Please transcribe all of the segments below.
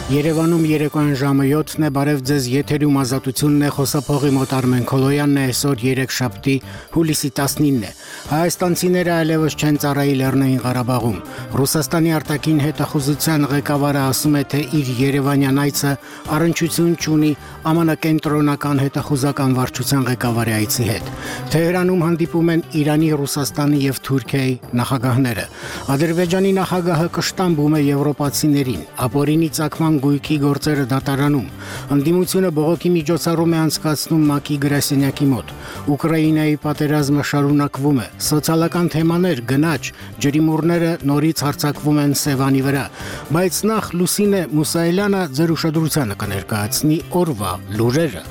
Երևանում երեկոյան ժամը 7-ն է, բարև ձեզ, եթերում Ազատությունն է, խոսափողի մոտ Արմեն Քոլոյանն է, այսօր երեքշաբթի հուլիսի 19-ն է։ Հայաստանցիները այլևս չեն ծառայի Լեռնային Ղարաբաղում։ Ռուսաստանի արտաքին հետախուզության ղեկավարը ասում է, թե իր երևանյան այցը առնչություն չունի ԱՄՆ կենտրոնական հետախուզական վարչության ղեկավարի այցի հետ։ Թեհրանում հանդիպում են Իրանի, Ռուսաստանի եւ Թուրքիայի նախագահները։ Ադրբեջանի նախագահը կշտամբում է եվրոպացիներին, ապօրինի ցակման գույքի գործերը դատարանում։ Ընդդիմությունը բողոքի միջոցառում է անցկացնում ՄԱԿ-ի գրասենյակի մոտ։ Ուկրաինայի պատերազմը շարունակվում է։ Սոցիալական թեմաներ, գնաճ, ջրիմուռները նորից հարձակվում են Սևանի վրա։ Բայց նախ Լուսինե Մուսայելյանը ձեր ուշադրությանը կներկայացնի օրվա լուրերը։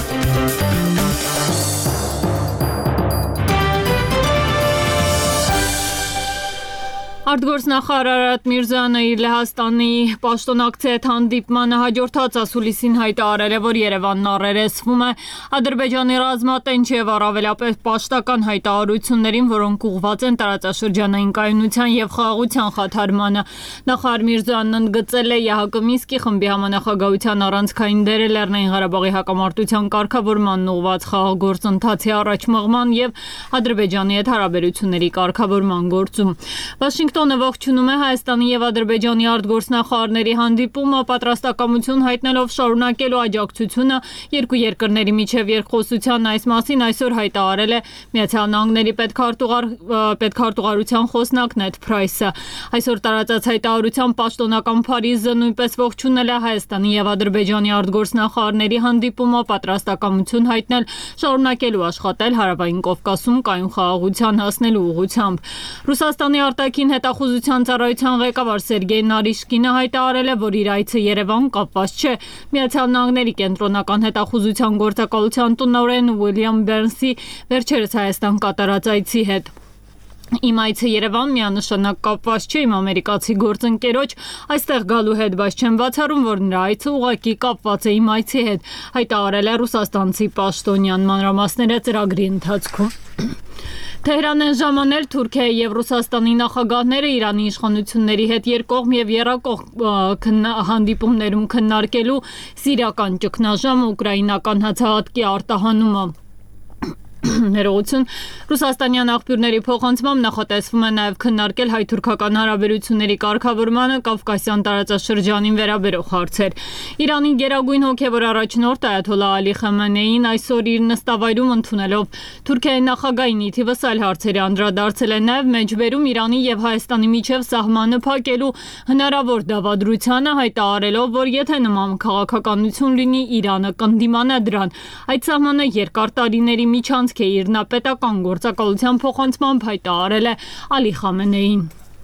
Արտգործնախարար Արարատ Միրզոյանը իր Լեհաստանի պաշտոնակցի հետ հանդիպմանը հաջորդած ասուլիսին հայտարարել է, որ Երևանն առերեսվում է Ադրբեջանի ռազմատենչ եւ առավելապես պաշտական հայտարարություններին, որոնք ուղղված են տարածաշրջանային կայունության եւ խաղաղության խաթարմանը։ Նախարար Միրզոյանն ընդգծել է ԵՀԿ Մինսկի խմբի համանախագահության առանցքային դերը Լեռնային Ղարաբաղի հակամարտության կարգավորմանն ուղղված խաղաղ գործընթացի առաջմղման եւ Ադրբեջանի հետ հարաբերությունների կարգավորման գործում։ Վաշինգտոնը ողջունում է Հայաստանի եւ Ադրբեջանի արտգործնախարարների հանդիպումը, պատրաստակամություն հայտնելով շարունակելու աջակցությունը երկու երկրների միջև երկխոսության այս մասին այսօր հայտարարել է Միացյալ Նահանգների պետքարտուղարության խոսնակ Նեդ Փրայսը։ Այսօր տարածած հայտարարության պաշտոնական Փարիզը նույնպես ողջունել է Հայաստանի եւ Ադրբեջանի արտգործնախարարների հանդիպումը, պատրաստակամություն հայտնել շարունակելու աշխատել Հարավային Կովկասում կայուն խաղաղության հասնելու ուղղությամբ։ Ռուսաստանի արտաքին հետախուզության ծառայության ղեկավար Սերգեյ Նարիշկինը հայտարարել է, որ իր այցը Երևան կապված չէ Միացյալ Նահանգների կենտրոնական հետախուզության գործակալության տնօրեն Ուիլյամ Բերնսի վերջերս Հայաստան կատարած այցի հետ։ Իմ այցը Երևան միանշանակ կապված չէ իմ ամերիկացի գործընկերոջ այստեղ գալու հետ, բայց չեմ բացառում, որ նրա այցը ուղղակի կապված է իմ այցի հետ, հայտարարել է ռուսաստանցի պաշտոնյան, մանրամասները ծրագրի ընթացքում։ Թեհրան են ժամանել Թուրքիայի եւ Ռուսաստանի նախագահները Իրանի իշխանությունների հետ երկկողմ եւ եռակողմ հանդիպումներում քննարկելու սիրիական ճգնաժամը, ուկրաինական հացահատկի արտահանումը։ Ներողություն, ռուսաստանյան աղբյուրների փոխանցմամբ նախատեսվում է նաև քննարկել հայ-թուրքական հարաբերությունների կարգավորմանը Կավկասյան տարածաշրջանին վերաբերող հարցեր։ Իրանի գերագույն հոգևոր առաջնորդ Այաթոլլահ Ալի Խամենեին այսօր իր նստավայրում ընդունելով Թուրքիայի նախագահին ի թիվս այլ հարցերի անդրադարձել է նաև մեջբերում Իրանի եւ Հայաստանի միջև սահմանը փակելու հնարավոր դավադրությանը, հայտարարելով, որ եթե նման քաղաքականություն լինի, Իրանը կընդդիմանա դրան։ Այդ սահմանը երկար տարիների միջանցք իր պետական գործակալության փոխանցմամբ հայտարարել է Ալի Խամենեին։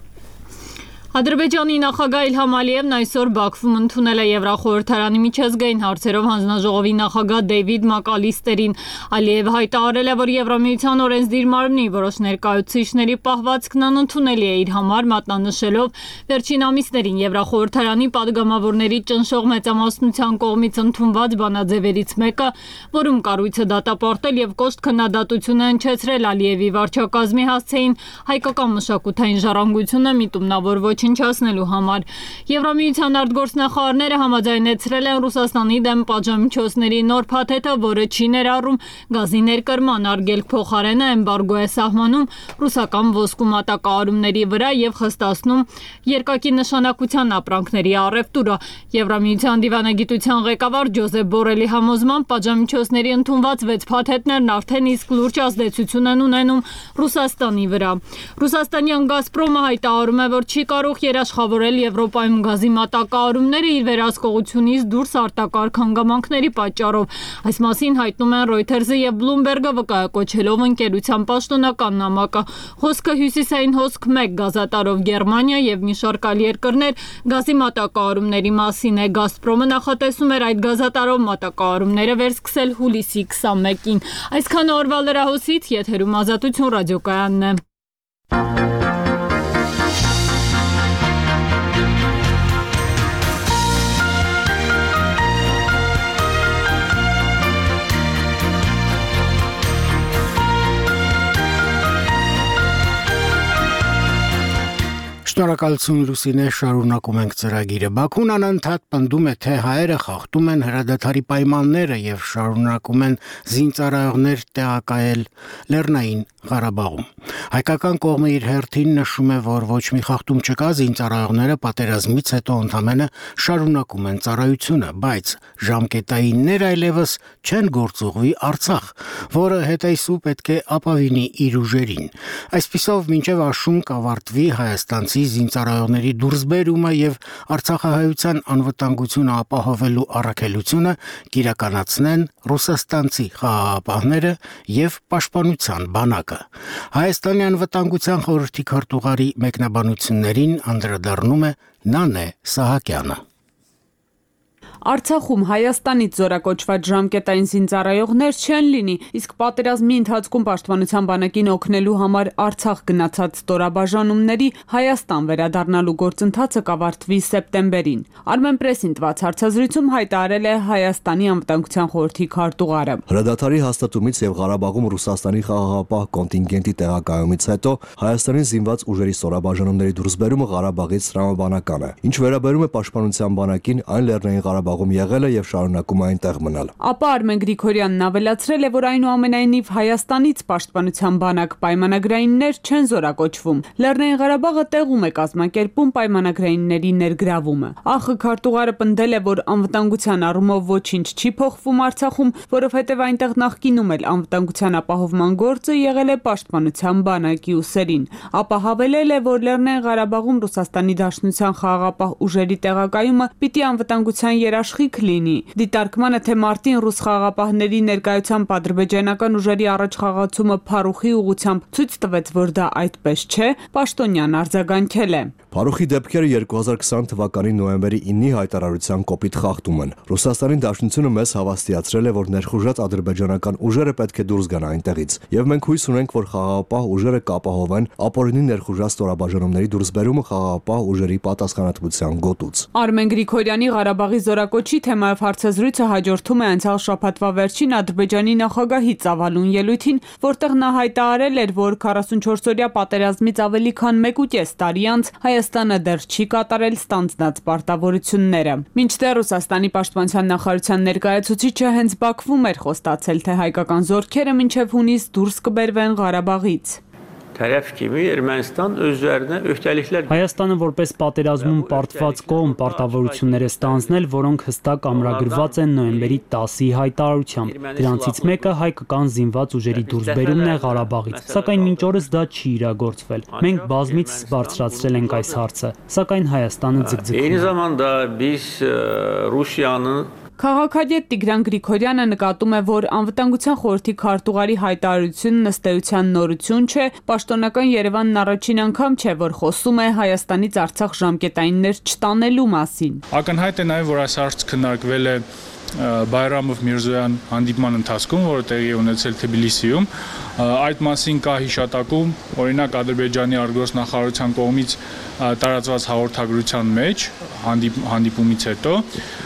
Ադրբեջանի նախագահ Իլհամ Ալիևն այսօր Բաքվում ընդունել է Եվրախորհրդարանի միջազգային հարցերով հանձնաժողովի նախագահ Դեյվիդ Մակալիստերին։ Ալիևը հայտարարել է, որ Եվրամիության օրենսդիր մարմնի որոշ ներկայացուցիչների պահվածքն անընդունելի է իր համար, մատնանշելով վերջին ամիսներին Եվրախորհրդարանի падգամավորների ճնշող մեծամասնության կողմից ընդունված բանաձևերից մեկը, որում կառույցը դատապարտել եւ կոշտ քննադատություն է հնչեցրել Ալիևի վարչակազմի հասցեին հայկական մշակութային ժառանգությունը միտումնավոր ոչնչացնելու համար։ Եվրամիության արտգործնախարարները համաձայնեցրել են Ռուսաստանի դեմ պատժամիջոցների նոր փաթեթը, որը չի ներառում գազի ներկրման արգելք, փոխարենը էմբարգո է սահմանում ռուսական ոսկու մատակարարումների վրա եւ խստացնում երկակի նշանակության ապրանքների առևտուրը։ Եվրամիության դիվանագիտության ղեկավար Ջոզեփ Բորելի համոզմամբ պատժամիջոցների ընդունված 6 փաթեթներն արդեն իսկ լուրջ ազդեցություն են ունենում Ռուսաստանի վրա։ Ռուսաստանյան Գազպրոմը հայտարարում է, որ չի կարող երաշխավորել Եվրոպայում գազի մատակարարումները իր վերահսկողությունից դուրս արտակարգ հանգամանքների պատճառով։ Այս մասին հայտնում են Reuters-ը եւ Bloomberg-ը, վկայակոչելով ընկերության պաշտոնական նամակը։ Խոսքը հյուսիսային հոսք 1 գազատարով Գերմանիա եւ մի շարք այլ երկրներ գազի մատակարարումների մասին է։ Գազպրոմը նախատեսում էր այդ գազատարով մատակարարումները վերսկսել հուլիսի 21-ին։ Այսքան օրվա լրահոսից եթերում Ազատություն ռադիոկայանն է։ Շնորհակալություն Լուսինե, շարունակում ենք ծրագիրը։ Բաքուն անընդհատ պնդում է, թե հայերը խախտում են հրադադարի պայմանները եւ շարունակում են զինծառայողներ տեղակայել Լեռնային Ղարաբաղում։ Հայկական կողմը իր հերթին նշում է, որ ոչ մի խախտում չկա, զինծառայողները պատերազմից հետո ընդամենը շարունակում են ծառայությունը, բայց ժամկետայիններ այլևս չեն գործուղվի Արցախ, որը հետայսու պետք է ապավինի իր ուժերին։ Այսպիսով մինչև աշուն կավարտվի հայաստանցի զինծառայողների դուրսբերումը եւ արցախահայության անվտանգությունը ապահովելու առաքելությունը կիրականացնեն ռուսաստանցի խաղաղապահները եւ պաշտպանության բանակը։ Հայաստանի անվտանգության խորհրդի քարտուղարի մեկնաբանություններին անդրադառնում է Նանե Սահակյանը։ Արցախում Հայաստանից զորակոչված ժամկետային զինծառայողներ չեն լինի, իսկ պատերազմի ընթացքում պաշտպանության բանակին օգնելու համար Արցախ գնացած ստորաբաժանումների Հայաստան վերադառնալու գործընթացը կավարտվի սեպտեմբերին։ Armenpress-ին տված հարցազրույցում հայտարարել է Հայաստանի անվտանգության խորհրդի քարտուղարը։ Հրադադարի հաստատումից եւ Ղարաբաղում Ռուսաստանի խաղաղապահ կոնտինգենտի տեղակայումից հետո Հայաստանի զինված ուժերի ստորաբաժանումների դուրսբերումը Ղարաբաղից տրամաբանական է։ Ինչ վերաբերում է պաշտպանության բանակին, այն Լեռնային Ղարաբաղում եղել է եւ շարունակում է այնտեղ մնալ։ Ապա Արմեն Գրիգորյանն ավելացրել է, որ այնուամենայնիվ Հայաստանից պաշտպանության բանակ պայմանագրայիններ չեն զորակոչվում։ Լեռնային Ղարաբաղը տեղում է կազմակերպում պայմանագրայինների ներգրավումը։ ԱԽ քարտուղարը պնդել է, որ անվտանգության առումով ոչինչ չի փոխվում Արցախում, որովհետև այնտեղ նախկինում էլ անվտանգության ապահովման գործը եղել է պաշտպանության բանակի ուսերին։ Ապա հավելել է, որ Լեռնային Ղարաբաղում Ռուսաստանի Դաշնության խաղաղապահ ուժերի տեղակայումը պիտի անվտանգության երաշխիք լինի։ Դիտարկմանը, թե մարտին ռուս խաղաղապահների ներկայությամբ ադրբեջանական ուժերի առաջխաղացումը Փարուխի ուղղությամբ ցույց տվեց, որ դա այդպես չէ, Պաշտոնյան արձագանքել է։ Փարուխի դեպքերը 2020 թվականի նոյեմբերի 9-ի հայտարարության կոպիտ խախտում են։ Ռուսաստանի Դաշնությունը մեզ հավաստիացրել է, որ ներխուժած ադրբեջանական ուժերը պետք է դուրս գան այնտեղից, եւ մենք հույս ունենք, որ խաղաղապահ ուժերը կապահովեն ապօրինի ներխուժած ստորաբաժանումների դուրսբերումը խաղաղապահ ուժերի պատասխանատվության գոտուց։ Արմեն Գրիգորյանի Ղարաբաղի զորակոչի թեմայով հարցազրույցը հաջորդում է անցյալ շաբաթվա վերջին Ադրբեջանի նախագահի ծավալուն ելույթին, որտեղ նա հայտարարել էր, որ 44-օրյա պատերազմից ավելի քան 1.5 տարի անց Հայաստանը դեռ չի կատարել ստանձնած պարտավորությունները։ Մինչդեռ Ռուսաստանի պաշտպանության նախարարության ներկայացուցիչը հենց Բաքվում էր խոստացել, թե հայկական զորքերը մինչև հունիս դուրս կբերվեն Ղարաբաղից։ Tərəf kimi Ermənistan öz üzərinə öhdəliklər Հայաստանը որպես պատերազմում պարտված կողմ պարտավորություններ է ստանձնել, որոնք հստակ ամրագրված են նոյեմբերի 10-ի հայտարարությամբ։ Դրանցից մեկը հայկական զինված ուժերի դուրսբերումն է Ղարաբաղից, սակայն մինչ օրս դա չի իրագործվել։ Մենք բազմիցս բարձրացրել ենք այս հարցը, սակայն Հայաստանը ձգձգում է։ Eyni zamanda biz Rusiyanın Քաղաքագետ Տիգրան Գրիգորյանը նկատում է, որ անվտանգության խորհրդի քարտուղարի հայտարարությունն ըստ էության նորություն չէ, պաշտոնական Երևանն առաջին անգամ չէ, որ խոսում է Հայաստանից Արցախ ժամկետայիններ չտանելու մասին։ Ակնհայտ է նաև, որ այս հարցը քննարկվել է Բայրամով Միրզոյան հանդիպման ընթացքում, որը տեղի է ունեցել Թբիլիսիում, այդ մասին կա հիշատակում, օրինակ Ադրբեջանի արտգործնախարարության կողմից տարածված հաղորդագրության մեջ հանդիպումից հետո,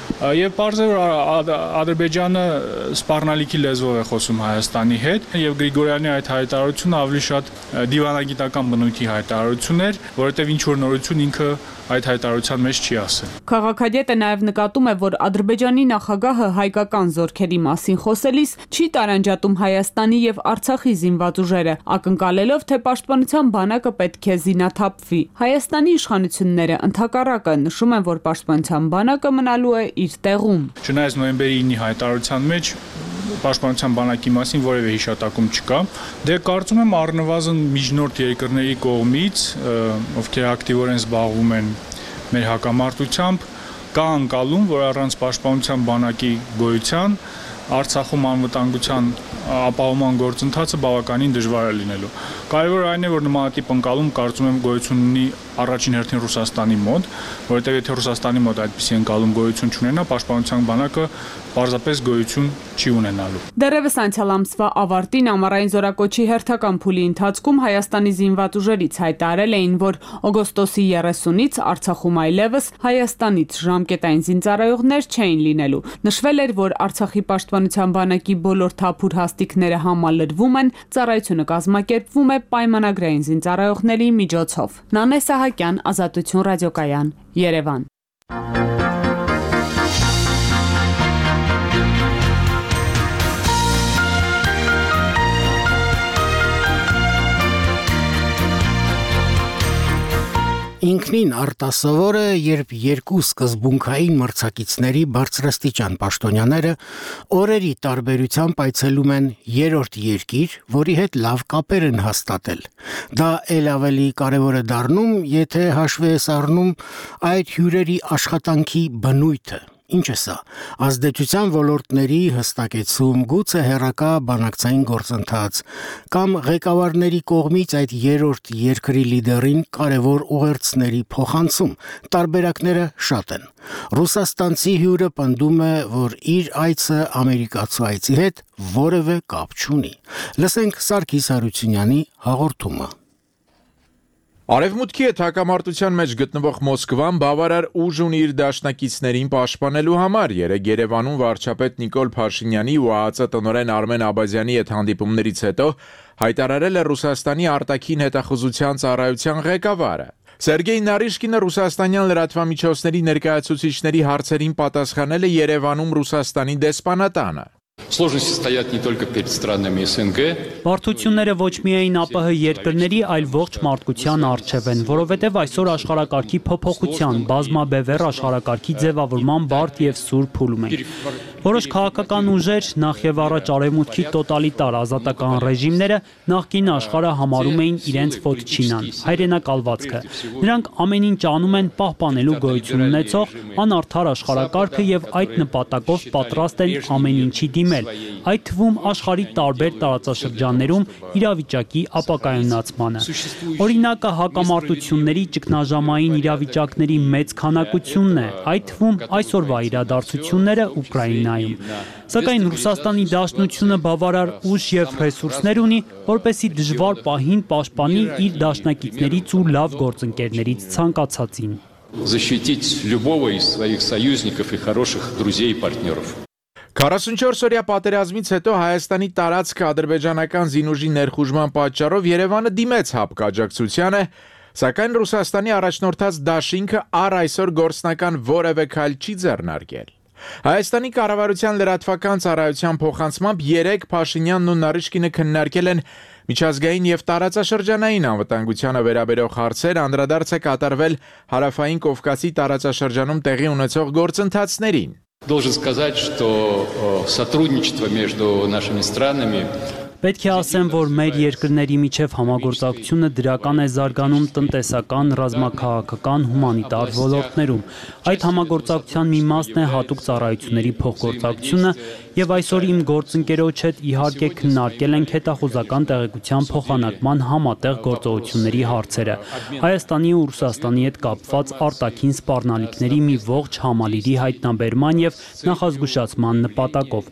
եւ պարզ է, որ Ադրբեջանը սպառնալիքի լեզվով է խոսում Հայաստանի հետ, եւ Գրիգորյանի այդ հայտարարությունը ավելի շատ դիվանագիտական բնույթի հայտարարություն էր, որովհետեւ ինչ որ նորություն ինքը այդ հայտարարության մեջ չի ասել։ Քաղաքագետը նաև նկատում է, որ Ադրբեջանի նախագահը հայկական զորքերի մասին խոսելիս չի տարանջատում Հայաստանի եւ Արցախի զինված ուժերը, ակնկալելով, թե պաշտպանության բանակը պետք է զինաթափվի։ Հայաստանի իշխանությունները ընդհակառակը նշում են, որ պաշտպանության բանակը մնալու է իր տեղում։ Չնայած նոյեմբերի 9-ի հայտարարության մեջ պաշտպանության բանակի մասին որևէ հիշատակում չկա, դե կարծում եմ առնվազն միջնորդ երկրների կողմից, ովքեր ակտիվորեն զբաղվում են մեր հակամարտությամբ, կա անկալում, որ առանց պաշտպանության բանակի գոյության Արցախում անվտանգության ապահովման գործընթացը բավականին դժվար է լինելու։ Կարևորը այն է, որ նմանատիպ ընկալում կարծում եմ գոյություն ունի առաջին հերթին Ռուսաստանի մոտ, որովհետև եթե Ռուսաստանի մոտ այդպիսի ընկալում գոյություն չունենա, պաշտպանության բանակը պարզապես գոյություն չի ունենալու։ Դեռևս անցյալ ամսվա ավարտին ամառային զորակոչի հերթական փուլի ընթացքում Հայաստանի զինված ուժերից հայտարարել էին, որ օգոստոսի 30-ից Արցախում այլևս Հայաստանից ժամկետային զինծառայողներ չէին լինելու։ Նշվել էր, որ Արցախի պաշտպանության բանակի բոլոր թափուր հաստիկները համալրվում են, ծառայությունը կազմակերպվում է պայմանագրային զինծառայողների միջոցով։ Նանե Սահակյան, Ազատություն ռադիոկայան, Երևան։ Ինքնին արտասովորը, երբ երկու սկզբունքային մրցակիցների բարձրաստիճան պաշտոնյաները օրերի տարբերությամբ այցելում են երրորդ երկիր, որի հետ լավ կապեր են հաստատել։ Դա էլ ավելի կարևոր է դառնում, եթե հաշվի ես առնում այդ հյուրերի աշխատանքի բնույթը։ Ինչ է սա, ազդեցության ոլորտների հստակեցում, գուցե հեռակա բանակցային գործընթաց կամ ղեկավարների կողմից այդ երրորդ երկրի լիդերին կարևոր ուղերձների փոխանցում, տարբերակները շատ են։ Ռուսաստանցի հյուրը պնդում է, որ իր այցը ամերիկացու այցի հետ որևէ կապ չունի։ Լսենք Սարգիս Հարությունյանի հաղորդումը։ Արևմուտքի հետ հակամարտության մեջ գտնվող Մոսկվան բավարար ուժ ունի իր դաշնակիցներին պաշտպանելու համար։ Երեկ Երևանում վարչապետ Նիկոլ Փաշինյանի ու ԱԱԾ տնօրեն Արմեն Աբազյանի հետ հանդիպումներից հետո հայտարարել է Ռուսաստանի արտաքին հետախուզության ծառայության ղեկավարը։ Սերգեյ Նարիշկինը ռուսաստանյան լրատվամիջոցների ներկայացուցիչների հարցերին պատասխանել է Երևանում Ռուսաստանի դեսպանատանը։ Сложности стоят не только перед странами СНГ. Բարդությունները ոչ միայն ԱՊՀ երկրների, այլ ողջ մարդկության առջև են, որովհետև այսօր աշխարհակարգի փոփոխության, բազմաբևեռ աշխարհակարգի ձևավորման բարդ եւ սուր փուլում ենք։ Որոշ քաղաքական ուժեր, նախ եւ առաջ արևմուտքի տոտալիտար ազատական ռեժիմները նախկին աշխարհը համարում էին իրենց ֆոտչինան, հայրենակալվածքը։ Նրանք ամեն ինչ անում են պահպանելու գոյություն ունեցող անարդար աշխարհակարգը եւ այդ նպատակով պատրաստ են ամեն ինչի դիմել, այդ թվում աշխարհի տարբեր տարածաշրջաններում իրավիճակի ապակայունացմանը։ Օրինակը հակամարտությունների ճգնաժամային իրավիճակների մեծ քանակությունն է, այդ թվում այսօրվա իրադարձությունները Ուկրաինայում։ Սակայն Ռուսաստանի Դաշնությունը բավարար ուժ եւ ռեսուրսներ ունի, որպեսզի դժվար պահին պաշտպանի իր դաշնակիցներից ու լավ գործընկերներից ցանկացածին։ Защитить любого из своих союзников и хороших друзей и партнеров. 44-օրյա պատերազմից հետո Հայաստանի տարածքը ադրբեջանական զինուժի ներխուժման պատճառով Երևանը դիմեց ՀԱՊԿ աջակցությանը, սակայն Ռուսաստանի առաջնորդած դաշինքը առ այսօր գործնական որևէ քայլ չի ձեռնարկել։ Հայաստանի կառավարության լրատվական ծառայության փոխանցմամբ երեկ Փաշինյանն ու Նարիշկինը քննարկել են միջազգային եւ տարածաշրջանային անվտանգությանը վերաբերող հարցեր, անդրադարձ է կատարվել Հարավային Կովկասի տարածաշրջանում տեղի ունեցող գործընթացներին։ Должен сказать, что сотрудничество между нашими странами Պետք է ասեմ, որ մեր երկրների միջև համագործակցությունը դրական է զարգանում տնտեսական, ռազմաքաղաքական, հումանիտար ոլորտներում։ Այդ համագործակցության մի մասն է հատուկ ծառայությունների փոխգործակցությունը, եւ այսօր իմ գործընկերոջ հետ իհարկե քննարկել ենք հետախուզական տեղեկության փոխանակման համատեղ գործողությունների հարցերը։ Հայաստանի ու Ռուսաստանի հետ կապված արտաքին սպառնալիքների մի ողջ համալիրի հայտնաբերման եւ նախազգուշացման նպատակով։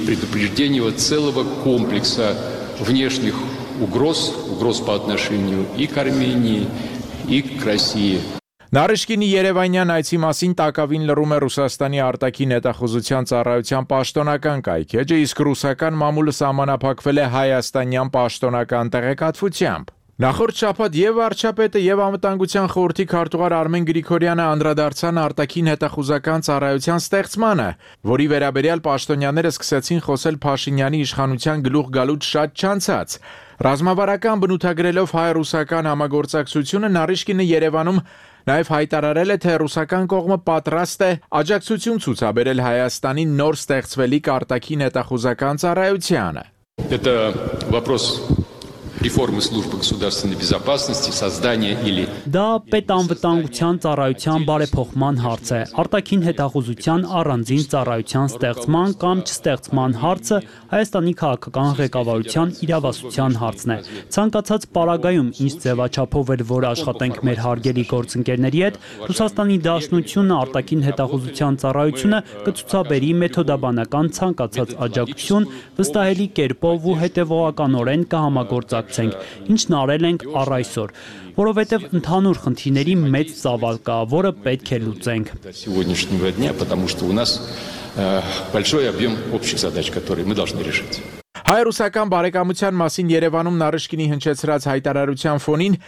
Внешних угроз по отношению и к Армении, и к России. Նարիշկինի Երևանյան այցի մասին տակավին լռում է Ռուսաստանի արտաքին հետախուզության ծառայության պաշտոնական կայքէջը, իսկ ռուսական մամուլը սահմանափակվել է հայաստանյան պաշտոնական տեղեկատվությամբ։ Նախորդ շաբաթ եւ վարչապետը եւ անվտանգության խորհրդի քարտուղար Արմեն Գրիգորյանը անդրադարձան արտաքին հետախուզական ծառայության ստեղծմանը, որի վերաբերյալ պաշտոնյաները սկսեցին խոսել Փաշինյանի իշխանության գլուխ գալուց շատ չանցած։ Ռազմավարական բնութագրելով հայ-ռուսական համագործակցությունը Նարիշկինը Երևանում նաև հայտարարել է, թե ռուսական կողմը պատրաստ է աջակցություն ցուցաբերել Հայաստանի նոր ստեղծվելիք արտաքին հետախուզական ծառայությանը։ Это вопрос реформы службы государственной безопасности, создания или Դա պետանվտանգության ծառայության բարեփոխման հարց է։ Արտաքին հետախուզության առանձին ծառայության ստեղծման կամ չստեղծման հարցը Հայաստանի քաղաքական ղեկավարության իրավասության հարցն է։ Ցանկացած պարագայում ինչ ձևաչափով էր, որ աշխատենք մեր հարգելի գործընկերների հետ, Ռուսաստանի Դաշնությունը արտաքին հետախուզության ծառայությունը կցուցաբերի մեթոդաբանական ցանկացած աջակցություն, վստահելի կերպով ու հետևողականորեն կհամագործակցենք, ինչն արել ենք առ այսօր, որովհետև ընդհանուր խնդիրների մեծ ծավալ կա, որը պետք է լուծենք։ сегодняшнего дня, потому что у нас большой объем общих задач, которые мы должны решить. Հայ-ռուսական բարեկամության մասին Երևանում Նարիշկինի հնչեցրած հայտարարության ֆոնին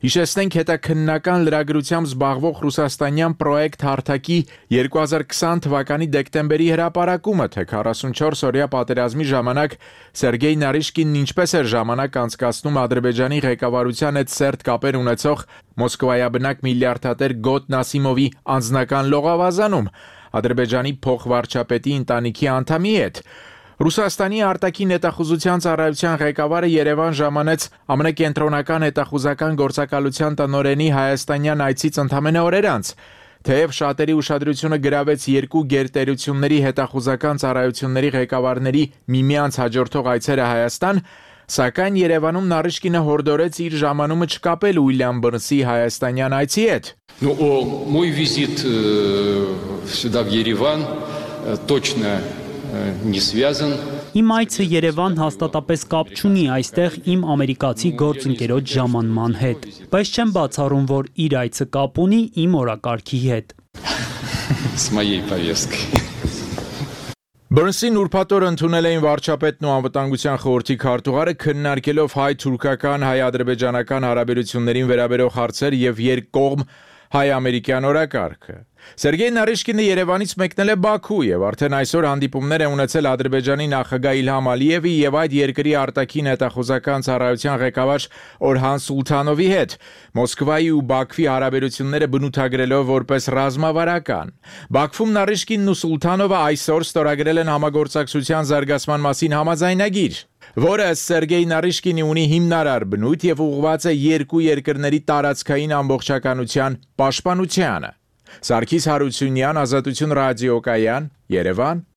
Հիշեցնենք հետաքննական լրագրությամբ զբաղվող ռուսաստանյան պրոյեկտ Հարթակի 2020 թվականի դեկտեմբերի հրապարակումը, թե 44-օրյա պատերազմի ժամանակ Սերգեյ Նարիշկինն ինչպես էր ժամանակ անցկացնում Ադրբեջանի ղեկավարության հետ սերտ կապեր ունեցող Մոսկվայաբնակ միլիարդատեր Գոտ Նասիմովի անձնական լողավազանում Ադրբեջանի փոխվարչապետի ընտանիքի անդամի հետ։ Ռուսաստանի արտաքին հետախուզության ծառայության ղեկավարը Երևան ժամանեց ԱՄՆ կենտրոնական հետախուզական գործակալության տնօրենի հայաստանյան այցից ընդամենը օրեր անց։ Թեև շատերի ուշադրությունը գրավեց երկու գերտերությունների հետախուզական ծառայությունների ղեկավարների միմյանց հաջորդող այցերը Հայաստան, սակայն Երևանում Նարիշկինը հորդորեց իր ժամանումը չկապել Ուիլյամ Բըրնսի հայաստանյան այցի հետ։ Мой визит сюда в Ереван точно не связан. Իմ այցը Երևան հաստատապես կապ չունի այստեղ իմ ամերիկացի գործընկերոջ ժամանման հետ, բայց չեմ բացառում, որ իր այցը կապ ունի իմ օրակարգի հետ։ С моей повесткой. Բըրնսին ուրբաթ օր ընդունել էին վարչապետն ու անվտանգության խորհրդի քարտուղարը քննարկելով հայ-թուրքական, հայ-ադրբեջանական հարաբերություններին վերաբերող հարցեր եւ երկկողմ հայ-ամերիկյան օրակարգը։ Սերգեյ Նարիշկինը Երևանից մեկնել է Բաքու եւ արդեն այսօր հանդիպումներ է ունեցել Ադրբեջանի նախագահ Իլհամ Ալիևի եւ այդ երկրի արտաքին հետախուզական ծառայության ղեկավար Օրհան Սուլթանովի հետ, Մոսկվայի ու Բաքվի հարաբերությունները բնութագրելով որպես ռազմավարական։ Բաքվում Նարիշկինն ու Սուլթանովը այսօր ստորագրել են համագործակցության զարգացման մասին համաձայնագիր, որը Սերգեյ Նարիշկինի ունի հիմնարար բնույթ եւ ուղղված է երկու երկրների տարածքային ամբողջականության պաշտպանությանը։ Սարգիս Հարությունյան, Ազատություն ռադիոկայան, Երևան։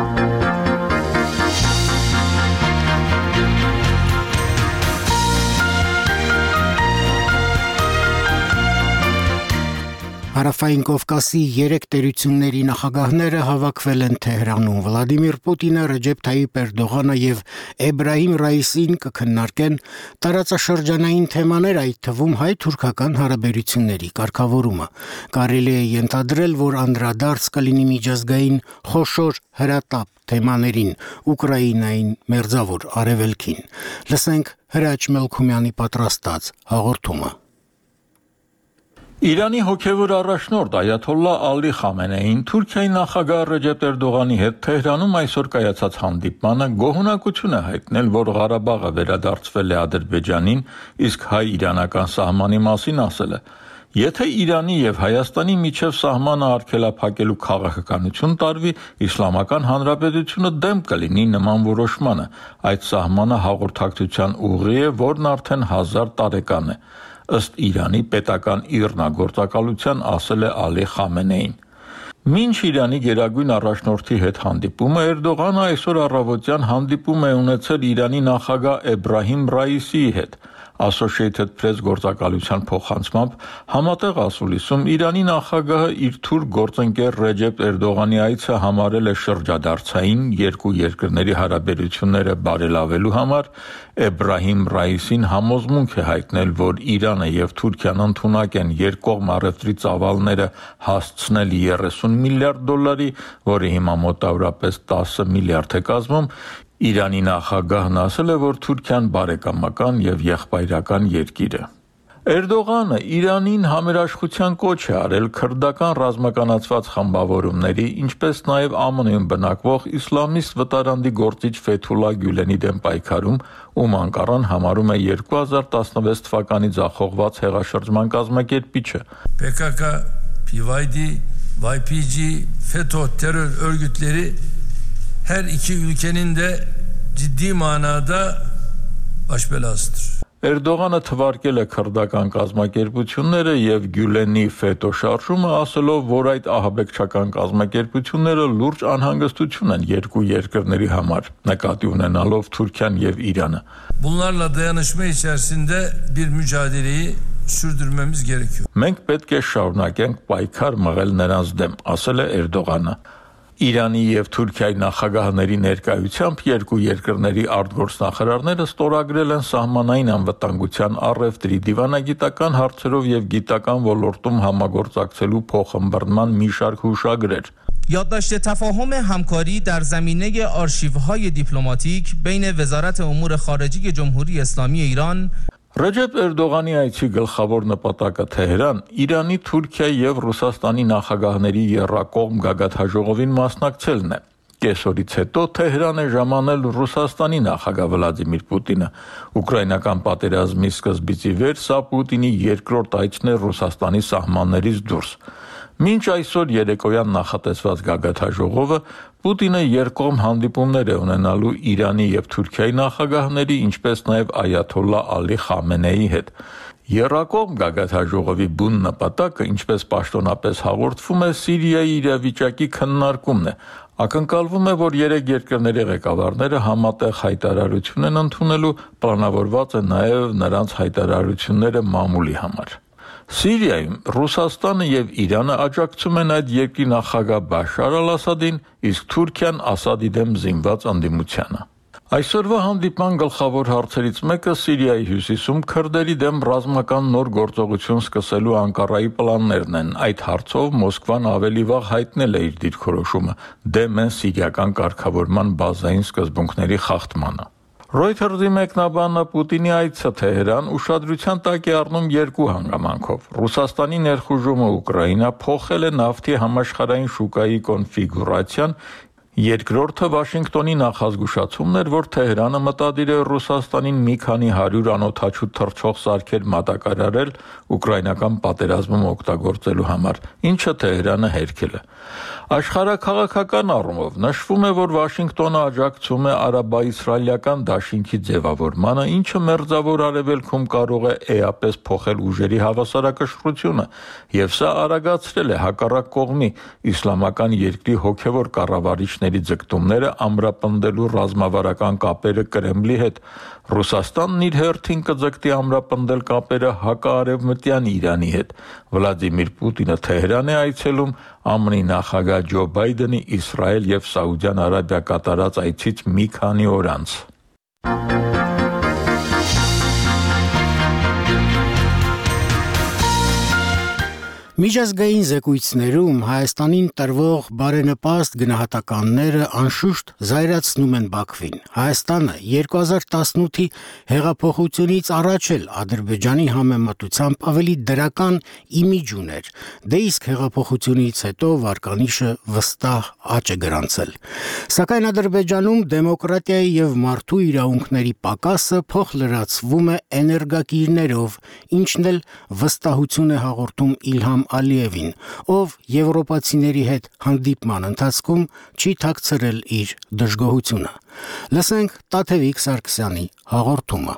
Հարավային Կովկասի 3 տերությունների նախագահները հավաքվել են Թեհրանում։ Վլադիմիր Պուտինը, Ռեջեփ Թայիպ Էրդողանը եւ Էբրահիմ Ռայիսին կքննարկեն տարածաշրջանային թեմաներ, այդ թվում հայ-թուրքական հարաբերությունների կարգավորումը։ Կարելի է ենթադրել, որ անդրադարձ կլինի միջազգային խոշոր հրատապ թեմաներին, Ուկրաինային, Մերձավոր Արևելքին։ Լսենք Հրաչ Մելքումյանի պատրաստած հաղորդումը։ Իրանի հոգևոր առաջնորդ Այաթոլլահ Ալի Խամենեին Թուրքիայի նախագահ Ռեջեփ Էրդողանի հետ Թեհրանում այսօր կայացած հանդիպմանը գոհունակություն է հայտնել, որ Ղարաբաղը վերադարձվել է Ադրբեջանին, իսկ հայ-իրանական սահմանի մասին ասել է. Եթե Իրանի եւ Հայաստանի միջև սահմանը արգելափակելու քաղաքականություն տարվի, Իսլամական Հանրապետությունը դեմ կլինի նման որոշմանը։ Այդ սահմանը հաղորդակցության ուղի է, որն արդեն 1000 տարեկան է։ Ըստ Իրանի պետական իռնագործակալության ասել է Ալի Խամենեին։ Մինչ Իրանի գերագույն առաջնորդի հետ հանդիպումը Էրդողանը այսօր առավոտյան հանդիպում է ունեցել Իրանի նախագահ Էբրահիմ Ռայիսիի հետ։ Associated Press գործակալության փոխանցմամբ համատեղ ասուլիսում Իրանի նախագահը իր թուրք գործընկեր Ռեջեփ Էրդողանի այցը համարել է շրջադարձային երկու երկրների հարաբերությունները բարելավելու համար։ Էբրահիմ Ռայիսին համոզմունք է հայտնել, որ Իրանը եւ Թուրքիան ընդունակ են երկկողմ առևտրի ծավալները հասցնել 30 միլիարդ դոլարի, որը հիմա մոտավորապես 10 միլիարդ է կազմում։ Իրանի նախագահն ասել է, որ Թուրքիան բարեկամական եւ եղբայրական երկիր է։ Էրդողանը Իրանին համերաշխության կոչ է արել քրդական ռազմականացված խմբավորումների, ինչպես նաև ԱՄՆ-ում բնակվող իսլամիստ վտարանդի գործիչ Ֆեթուլլա Գյուլենի դեմ պայքարում, ում Անկարան համարում է 2016 թվականի ձախողված հեղաշրջման kazmaketbiçi. PKK, PYD, YPG, FETÖ terör örgütleri her iki ülkenin de ciddi manada başbelasıdır. Էրդողանը թվարկել է քրդական կազմակերպությունները եւ Գյուլենի Ֆետո շարժումը, ասելով, որ այդ ահաբեկչական կազմակերպությունները լուրջ անհանգստություն են երկու երկրների համար, նկատի ունենալով Թուրքիան եւ Իրանը։ Bunlarla dayanışma içerisinde bir mücadeleyi sürdürmemiz gerekiyor. Մենք պետք է շարունակենք պայքար մղել նրանց դեմ, ասել է Էրդողանը։ Իրանի եւ Թուրքիայի նախագահների ներկայությամբ երկու երկրների արտգործնախարարները ստորագրել են սահմանային անվտանգության առևտրի դիվանագիտական հարցերով եւ գիտական ոլորտում համագործակցելու փոխըմբռնման մի շարք հուշագրեր։ یادداشت تفاهم همکاری در زمینه آرشیوهای دیپلماتیک بین وزارت امور خارجه جمهوری اسلامی ایران Ռեջեփ Էրդողանի այցի գլխավոր նպատակը Թեհրան Իրանի, Թուրքիայի եւ Ռուսաստանի նախագահների եռակողմ գագաթնաժողովին մասնակցելն է։ Կեսօրից հետո Թեհրան է ժամանել Ռուսաստանի նախագահ Վլադիմիր Պուտինը։ Ուկրաինական պատերազմի սկզբից ի վեր սա Պուտինի երկրորդ այցն է Ռուսաստանի սահմաններից դուրս։ Մինչ այսօր երեկոյան նախատեսված գագաթնաժողովը Պուտինը երկկողմ հանդիպումներ է ունենալու Իրանի եւ Թուրքիայի նախագահների, ինչպես նաեւ Այաթոլլա Ալի Խամենեիի հետ։ Եռակողմ գագաթնաժողովի բուն նպատակը, ինչպես պաշտոնապես հաղորդվում է, Սիրիայի իրավիճակի քննարկումն է։ Ակնկալվում է, որ երեք երկրների ղեկավարները համատեղ հայտարարություն են ընդունելու, պլանավորված է նաև նրանց հայտարարությունները մամուլի համար։ Սիրիայում Ռուսաստանը եւ Իրանը աջակցում են այդ երկրի նախագահ Բաշար Ալ-Ասադին, իսկ Թուրքիան Ասադի դեմ զինված ընդդիմությանը։ Այսօրվա հանդիպման գլխավոր հարցերից մեկը Սիրիայի հյուսիսում քրդերի դեմ ռազմական նոր գործողություն սկսելու Անկարայի պլաններն են։ Այդ հարցով Մոսկվան ավելի վաղ հայտնել է իր դիրքորոշումը դեմ են սիրիական կարգավորման բազային սկզբունքների խախտմանը։ Reuters-ի մեկնաբանը Պուտինի այցը Թեհրան ուշադրության տակ է առնում երկու հանգամանքով։ Ռուսաստանի ներխուժումը Ուկրաինա փոխել է նավթի համաշխարհային շուկայի կոնֆիգուրացիան, երկրորդը Վաշինգտոնի նախազգուշացումն էր, որ Թեհրանը մտադիր է Ռուսաստանին մի քանի 100 անօդաչու թռչող սարքեր մատակարարել ուկրաինական պատերազմում օգտագործելու համար, ինչը Թեհրանը հերքել է։ Աշխարհաքաղաքական առումով նշվում է, որ Վաշինգտոնը աջակցում է արաբա-իսրայելական դաշինքի ձևավորմանը, ինչը մերձավոր արևելքում կարող է էապես փոխել ուժերի հավասարակշռությունը, եւ սա արագացրել է հակառակ կողմի իսլամական երկրի հոգեվոր կառավարիչների ձգտումները ամրապնդելու ռազմավարական կապերը Կրեմլի հետ։ Ռուսաստանն իր հերթին կձգտի ամրապնդել կապերը հակաարևմտյան Իրանի հետ։ Վլադիմիր Պուտինը Թեհրան է այցելում ԱՄՆ-ի նախագահ Ջո Բայդենի Իսրայել եւ Սաուդյան Արաբիա կատարած այցից մի քանի օր անց։ Միջազգային զեկույցներում Հայաստանին տրվող բարենպաստ գնահատականները անշուշտ զայրացնում են Բաքվին։ Հայաստանը 2018-ի հեղափոխությունից առաջ էլ Ադրբեջանի համեմատությամբ ավելի դրական իմիջ ուներ, դե իսկ հեղափոխությունից հետո վարկանիշը վստահ աճ է գրանցել։ Սակայն Ադրբեջանում դեմոկրատիայի եւ մարդու իրավունքների պակասը փոխլրացվում է էներգակիրներով, ինչն էլ վստահություն է հաղորդում Իլհամ Ալիևին, ով եվրոպացիների հետ հանդիպման ընթացքում չի թաքցրել իր դժգոհությունը։ Լսենք Տաթևիկ Սարգսյանի հաղորդումը։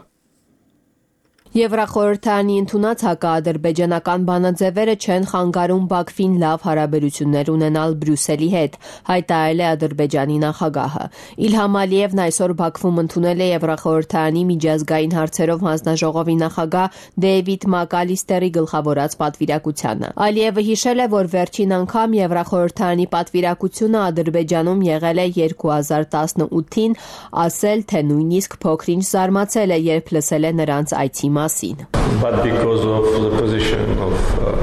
Եվրախորհրդարանի ընդունած հակաադրբեջանական բանաձևերը չեն խանգարում Բաքվին լավ հարաբերություններ ունենալ Բրյուսելի հետ, հայտարարել է Ադրբեջանի նախագահը։ Իլհամ Ալիևն այսօր Բաքվում ընդունել է Եվրախորհրդարանի միջազգային հարցերով հանձնաժողովի նախագահ Դեյվիդ Մակալիստերի գլխավորած պատվիրակությանը։ Ալիևը հիշել է, որ վերջին անգամ Եվրախորհրդարանի պատվիրակությունը Ադրբեջանում եղել է 2018-ին, ասել, թե նույնիսկ փոքրինչ զարմացել է, երբ լսել է նրանց այցի մասին։ But because of the position of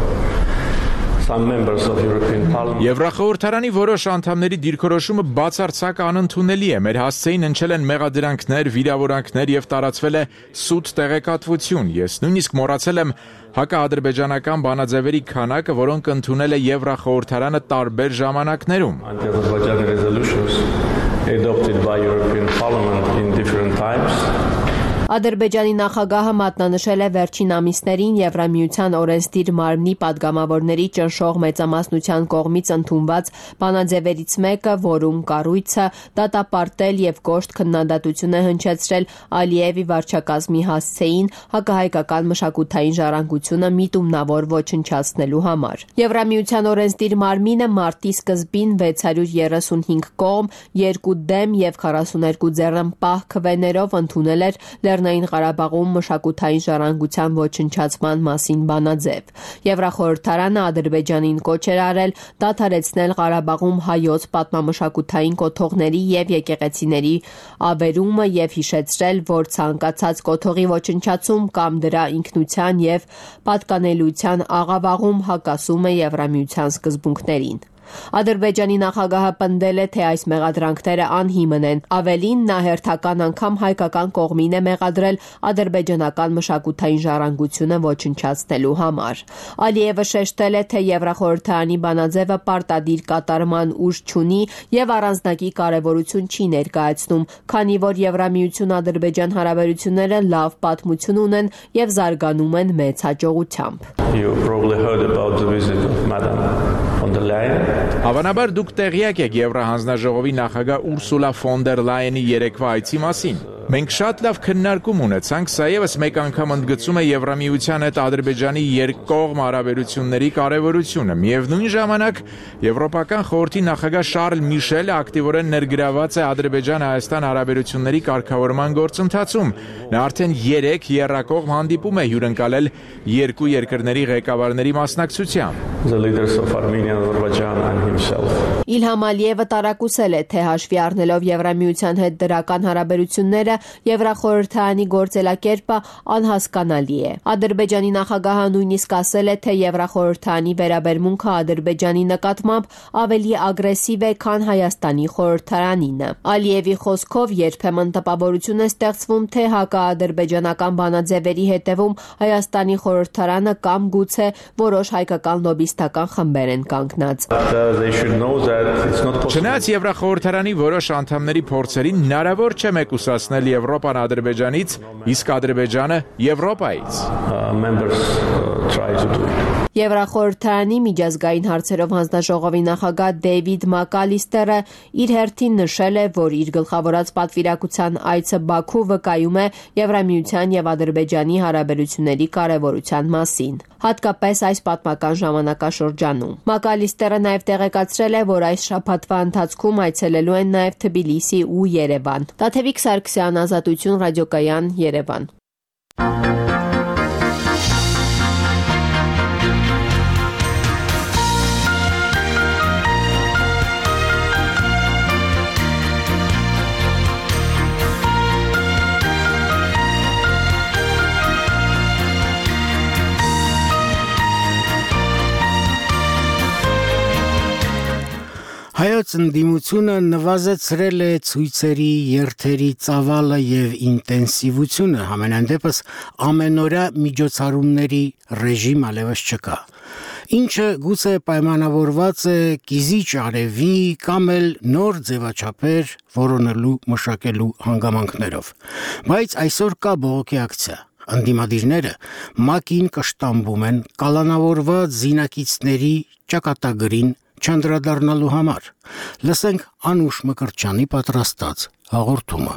some members of European Parliament Եվրախորհրդարանի որոշ անդամների դիրքորոշումը բացարձակ անընդունելի է։ Մեր հասցեին հնչել են մեղադրանքներ, վիրավորանքներ եւ տարածվել է սուտ տեղեկատվություն։ Ես նույնիսկ մոռացել եմ հակաադրբեջանական բանաձևերի քանակը, որոնք ընդունել է Եվրախորհրդարանը տարբեր ժամանակներում։ Anti-Azerbaijan resolutions adopted by European Parliament in different times. Ադրբեջանի նախագահը մատնանշել է վերջին ամիսներին Եվրամիության օրենսդիր մարմնի падգամավորների ճնշող մեծամասնության կողմից ընդունված բանաձևերից մեկը, որում կառույցը դատապարտել եւ կոշտ քննադատություն է հնչեցրել Ալիևի վարչակազմի հասցեին հակահայկական մշակութային ժառանգությունը միտումնավոր ոչնչացնելու համար։ Եվրամիության օրենսդիր մարմինը մարտի սկզբին 635 կողմ, 2 դեմ եւ 42 ձեռնպահ քվեներով ընդունել էր Լեռնային Ղարաբաղում մշակութային ժառանգության ոչնչացման մասին բանաձև։ Եվրախորհրդարանը Ադրբեջանին կոչ էր արել դադարեցնել Ղարաբաղում հայոց պատմամշակութային կոթողների եւ եկեղեցիների ավերումը եւ հիշեցրել, որ ցանկացած կոթողի ոչնչացում կամ դրա ինքնության եւ պատկանելիության աղավաղում հակասում է Եվրամիության սկզբունքներին։ Ադրբեջանի նախագահը պնդել է, թե այս մեղադրանքները անհիմն են։ Ավելին, նա հերթական անգամ հայկական կողմին է մեղադրել ադրբեջանական մշակութային ժառանգությունը ոչնչացնելու համար։ Ալիևը շեշտել է, թե Եվրախորհրդարանի բանաձևը պարտադիր կատարման ուժ չունի եւ առանձնակի կարեւորություն չի ներկայացնում, քանի որ Եվրամիություն-Ադրբեջան հարաբերությունները լավ պատմություն ունեն եւ զարգանում են մեծ հաջողությամբ։ Հավանաբար դուք տեղյակ եք Եվրահանձնաժողովի նախագահ Ուրսուլա ֆոն դեր Լայենի երեկվա այցի մասին։ Մենք շատ լավ քննարկում ունեցանք, սա ևս մեկ անգամ ընդգծում է Եվրամիության հետ Ադրբեջանի երկկողմ հարաբերությունների կարևորությունը։ Միևնույն ժամանակ Եվրոպական խորհրդի նախագահ Շարլ Միշելը ակտիվորեն ներգրաված է Ադրբեջան-Հայաստան հարաբերությունների կարգավորման գործընթացում։ Նա արդեն 3 եռակողմ հանդիպում է հյուրընկալել երկու երկրների ղեկավարների մասնակցությամբ։ Իլհամ Ալիևը տարակուսել է, թե հաշվի առնելով Եվրամիության հետ դրական հարաբերությունները, Եվրախորհրդարանի գործելակերպը անհասկանալի է։ Ադրբեջանի նախագահը նույնիսկ ասել է, թե Եվրախորհրդարանի վերաբերմունքը Ադրբեջանի նկատմամբ ավելի ագրեսիվ է, քան Հայաստանի խորհրդարանինը։ Ալիևի խոսքով երբեմն տպավորություն է ստեղծվում, թե հակաադրբեջանական բանաձևերի հետևում Հայաստանի խորհրդարանը կամ գուցե որոշ հայկական լոբիստական խմբեր են կանգնած։ Չնայած Եվրախորհրդարանի որոշ անդամների փորձերին հնարավոր չէ մեկուսացնել Եվրոպան Ադրբեջանից, իսկ Ադրբեջանը Եվրոպայից։ Եվրախորհրդարանի միջազգային հարցերով հանձնաժողովի նախագահ Դեյվիդ Մակալիստերը իր հերթին նշել է, որ իր գլխավորած պատվիրակության այցը Բաքու վկայում է Եվրամիության եւ Ադրբեջանի հարաբերությունների կարեւորության մասին, հատկապես այս պատմական ժամանակաշրջանում։ Մակալիստերը նաեւ տեղեկացրել է, որ այս շաբաթվա ընթացքում այցելելու են նաեւ Թբիլիսի ու Երևան։ Տաթևիկ Սարգսյան, Ազատություն, ռադիոկայան, Երևան։ Հայոց ընդդիմությունը նվազեցրել է ցույցերի երթերի ծավալը եւ ինտենսիվությունը, համենայն դեպս ամենօրյա միջոցառումների ռեժիմ ալևս չկա, ինչը գուցե պայմանավորված է կիզիչ արևի կամ էլ նոր ձևաչափեր որոնելու մշակելու հանգամանքներով, բայց այսօր կա բողոքի ակցիա։ Ընդդիմադիրները ՄԱԿ-ին կշտամբում են կալանավորված զինակիցների ճակատագրին չանդրադառնալու համար։ Լսենք Անուշ Մկրտչյանի պատրաստած հաղորդումը։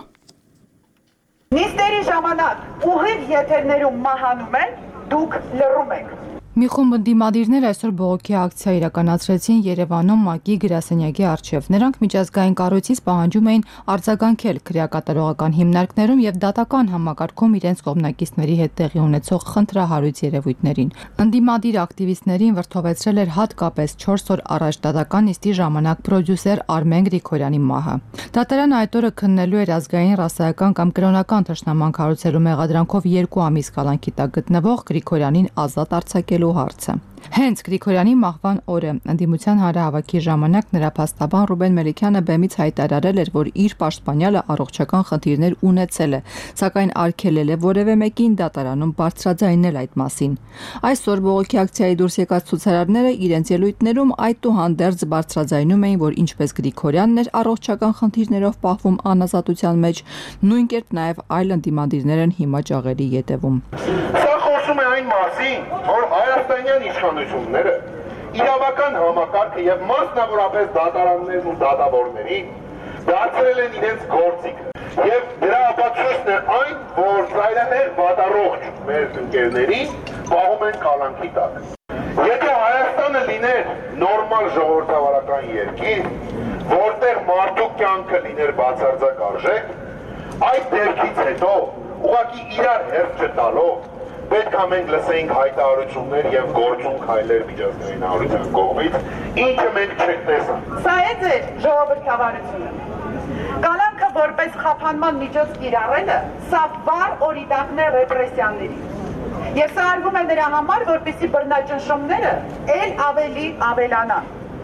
Նիստերի ժամանակ ուղիղ եթերներում մահանում են, դուք լռում եք։ Մի խումբ ընդդիմադիրներ այսօր բողոքի ակցիա իրականացրեցին Երևանում ՄԱԿ-ի գրասենյակի առջև։ Նրանք միջազգային կառույցից պահանջում էին արձագանքել քրեակատարողական հիմնարկներում եւ դատական համակարգում իրենց կողմնակիցների հետ տեղի ունեցող խնդրահարույց երևույթներին։ Ընդդիմադիր ակտիվիստներին վրդովեցրել էր հատկապես 4 օր առաջ դատական նիստի ժամանակ պրոդյուսեր Արմեն Գրիգորյանի մահը։ Դատարանը այդ օրը քննելու էր ազգային, ռասայական կամ կրոնական թշնաման քարոզելու մեղադրանքով 2 ամիս կալանքի տակ գտնվող Գրիգորյանին ազատ արձակել հարցը։ Հենց Գրիգորյանի մահվան օրը ընդդիմության հանրահավաքի ժամանակ նրա փաստաբան Ռուբեն Մելիքյանը բեմից հայտարարել էր, որ իր պաշտպանյալը առողջական խնդիրներ ունեցել է, սակայն արգելել է որևէ մեկին դատարանում բարձրաձայնել այդ մասին։ Այսօր բողոքի ակցիայի դուրս եկած ցուցարարները իրենց ելույթներում այդուհանդերձ բարձրաձայնում էին, որ ինչպես Գրիգորյանն էր առողջական խնդիրներով պահվում անազատության մեջ, նույն կերպ նաև այլ ընդդիմադիրներ են հիմա ճաղերի ետևում։ Խոսում է այն մասին, որ հայաստանյան իշխանությունները իրավական համակարգը եւ մասնավորապես դատարաններն ու դատավորներին դարձրել են իրենց գործիքը եւ դրա ապացույցն է այն, որ ծայրահեղ վատառողջ մեր ընկերներին պահում են կալանքի տակ։ Եթե Հայաստանը լիներ նորմալ ժողովրդավարական երկիր, որտեղ մարդու կյանքը լիներ բացարձակ արժեք, այդ դեպքից հետո ուղղակի իրար հերթ չտալով պետք է մենք լսենք հայտարարություններ եւ գործուն քայլեր միջազգային հանրության կողմից, ինչը մենք չենք տեսան։ Սա է ձեր ժողովրդավարությունը։ Կալանքը որպես խափանման միջոց կիրառելը, սա վառ օրինակն է ռեպրեսիաների։ Եվ սա արվում է նրա համար, որպեսզի բռնաճնշումները ել ավելի ավելանան։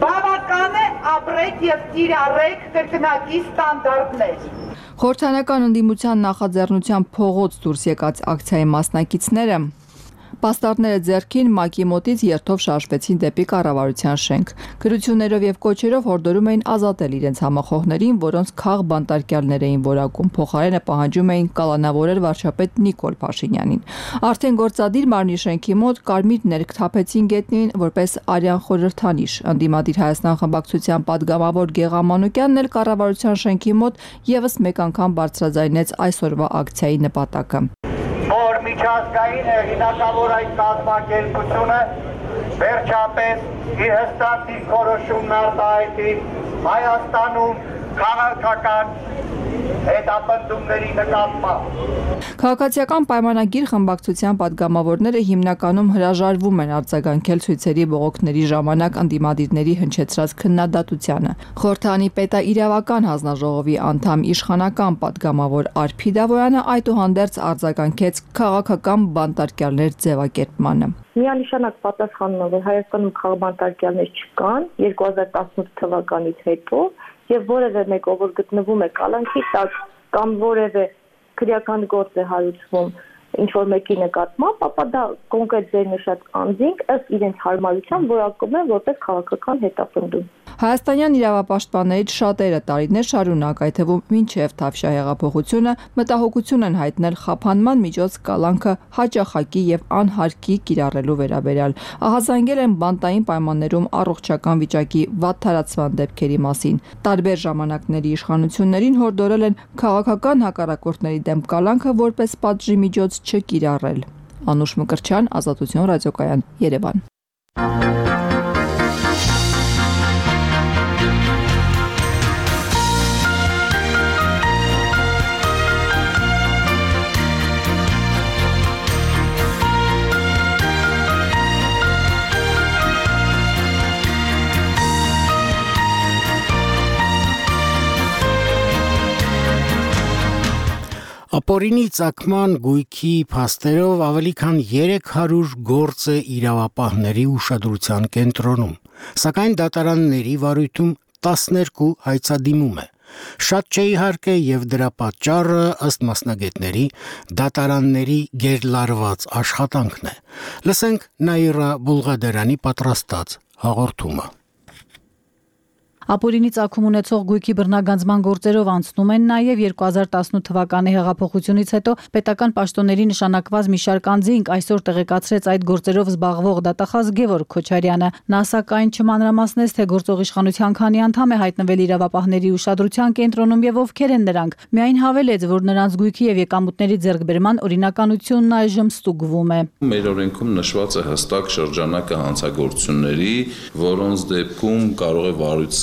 Բավական է ապրեք եւ կիրառեք կրկնակի ստանդարտներ։ Խորհրդանական ընդդիմության նախաձեռնության փողոց դուրս եկած ակցիայի մասնակիցները պաստառները ձեռքին ՄԱԿ-ի մոտից երթով շարժվեցին դեպի կառավարության շենք։ Գրություններով եւ կոչերով հորդորում էին ազատել իրենց համախոհներին, որոնց քաղ բանտարկյալներ էին որակում, փոխարենը պահանջում էին կալանավորել վարչապետ Նիկոլ Փաշինյանին։ Արդեն գործադիր մարմնի շենքի մոտ կարմիր ներք թափեցին գետնին որպես արյան խորհրդանիշ։ Ընդդիմադիր Հայաստան խմբակցության падգամավոր Գեգամ Մանուկյանն էլ կառավարության շենքի մոտ եւս մեկ անգամ բարձրաձայնեց այսօրվա ակցիայի նպատակը։ Որ միջազգային հեղինակավոր այդ կազմակերպությունը վերջապես իր հստակ դիրքորոշումն արտահայտի Հայաստանում քաղաքական հետապնդումների նկատմամբ։ Քաղաքացիական պայմանագիր խմբակցության падգամավորները հիմնականում հրաժարվում են արձագանքել ցույցերի բողոքների ժամանակ ընդդիմադիրների հնչեցրած քննադատությանը։ Խորհրդանի պետաիրավական հանձնաժողովի անդամ իշխանական падգամավոր Արփի Դավոյանը այդուհանդերձ արձագանքեց քաղաքական բանտարկյալներ ձևակերպմանը։ Միանշանակ պատասխանում է, որ Հայաստանում քաղաքաբանտարկյալներ չկան 2018 թվականից հետո եւ որևէ մեկը, որ գտնվում է կալանքի տակ կամ որևէ քրեական գործ է հարուցվում ինչ-որ մեկի նկատմամբ, ապա դա կոնկրետ ձեր նշած անձինք ըստ իրենց հարմարության որակում են որպես քաղաքական հետապնդում։ Հայաստանյան իրավապաշտպաններից շատերը տարիներ շարունակ, այդ թվում մինչև Թավշյա հեղափոխությունը, մտահոգություն են հայտնել խափանման միջոց կալանքը հաճախակի եւ անհարկի կիրառելու վերաբերյալ։ Ահազանգել են բանտային պայմաններում առողջական վիճակի վատթարացման դեպքերի մասին։ Տարբեր ժամանակների իշխանություններին հորդորել են քաղաքական հակառակորդների դեմ կալանքը որպես պատժի միջոց չկիրառել։ Անուշ Մկրտչյան, Ազատություն ռադիոկայան, Երևան։ Ապօրինի ծագման գույքի փաստերով ավելի քան 300 գործ է իրավապահների ուշադրության կենտրոնում, սակայն դատարանների վարույթում 12 հայցադիմում է։ Շատ չէ իհարկե եւ դրա պատճառը ըստ մասնագետների դատարանների գերլարված աշխատանքն է։ Լսենք Նաիրա Բուլղադարյանի պատրաստած հաղորդումը։ Ապօրինի ծագում ունեցող գույքի բռնագանձման գործերով անցնում են նաև 2018 թվականի հեղափոխությունից հետո պետական պաշտոնների նշանակված մի շարք անձինք, այսօր տեղեկացրեց այդ գործերով զբաղվող դատախազ Գևորգ Քոչարյանը։ Նա սակայն չմանրամասնեց, թե գործող իշխանության քանի անդամ է հայտնվել իրավապահների ուշադրության կենտրոնում եւ ովքեր են նրանք։ Միայն հավելեց, որ նրանց գույքի եւ եկամուտների ձեռքբերման օրինականությունն այժմ ստուգվում է։ Մեր օրենքում նշված է հստակ շրջանակը հանցագործությունների, որոնց դեպքում կարող է վարույթ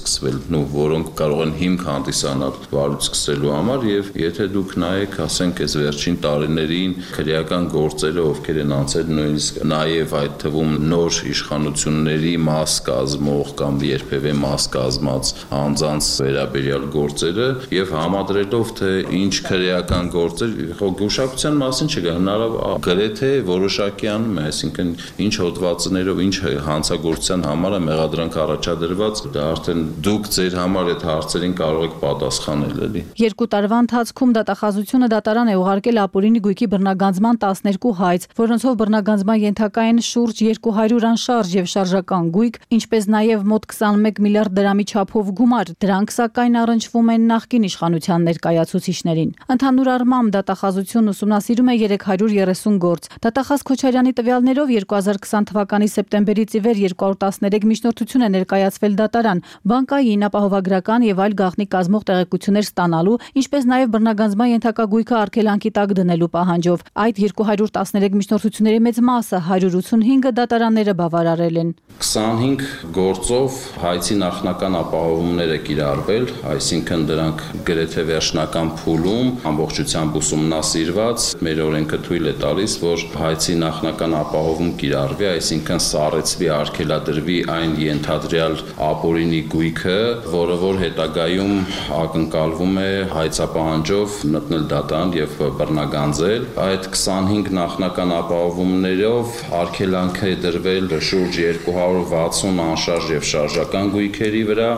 որոնք կարող են հիմք հանդիսանալ վարույթ սկսելու համար եւ եթե դուք նայեք, ասենք, այս վերջին տարիներին քրեական գործերը ովքեր են անցել նույնիսկ նաեւ այդ թվում նոր իշխանությունների մաս կազմող կամ երբևէ մաս կազմած անձանց վերաբերյալ գործերը եւ համադրելով թե ինչ քրեական գործեր, գուշակության մասին չկա, հնարավոր գրեթե որոշակի անում է, այսինքն ինչ հոդվածներով, ինչ հանցագործության համար է մեղադրանք առաջադրված, դա արդեն դուք ձեր համար այդ հարցերին կարող եք պատասխանել, էլի։ 2 տարվա ընթացքում դատախազությունը դատարան է ուղարկել ապօրինի գույքի բռնագանձման 12 հայց, որոնցով բռնագանձման ենթակա են շուրջ 200 անշարժ եւ շարժական գույք, ինչպես նաեւ մոտ 21 միլիարդ դրամի չափով գումար։ Դրանք սակայն առնչվում են նախկին իշխանության ներկայացուցիչներին։ Ընդհանուր առմամբ դատախազությունն ուսումնասիրում է 330 գործ։ Դատախազ Քոչարյանի տվյալներով 2020 թվականի սեպտեմբերից ի վեր 213 միջնորդություն է ներկայացվել դատարան, բանկային, ապահովագրական եւ այլ գաղտնի կազմող տեղեկություններ ստանալու, ինչպես նաեւ բռնագանձման ենթակա գույքը արգելանքի տակ դնելու պահանջով։ Այդ 213 միջնորդությունների մեծ մասը 185-ը դատարանները բավարարել են։ 25 գործով հայցի նախնական ապահովումներ է կիրառվել, այսինքն դրանք գրեթե վերջնական փուլում ամբողջությամբ ուսումնասիրված, մեր օրենքը թույլ է տալիս, որ հայցի նախնական ապահովում կիրառվի, այսինքն սառեցվի, արգելադրվի այն ենթադրյալ ապօրինի գույք գույքը, որը որ հետագայում ակնկալվում է հայցապահանջով մտնել դատարան եւ բռնագանձել։ Այդ 25 նախնական ապահովումներով արգելանք է դրվել շուրջ 260 անշարժ եւ շարժական գույքերի վրա,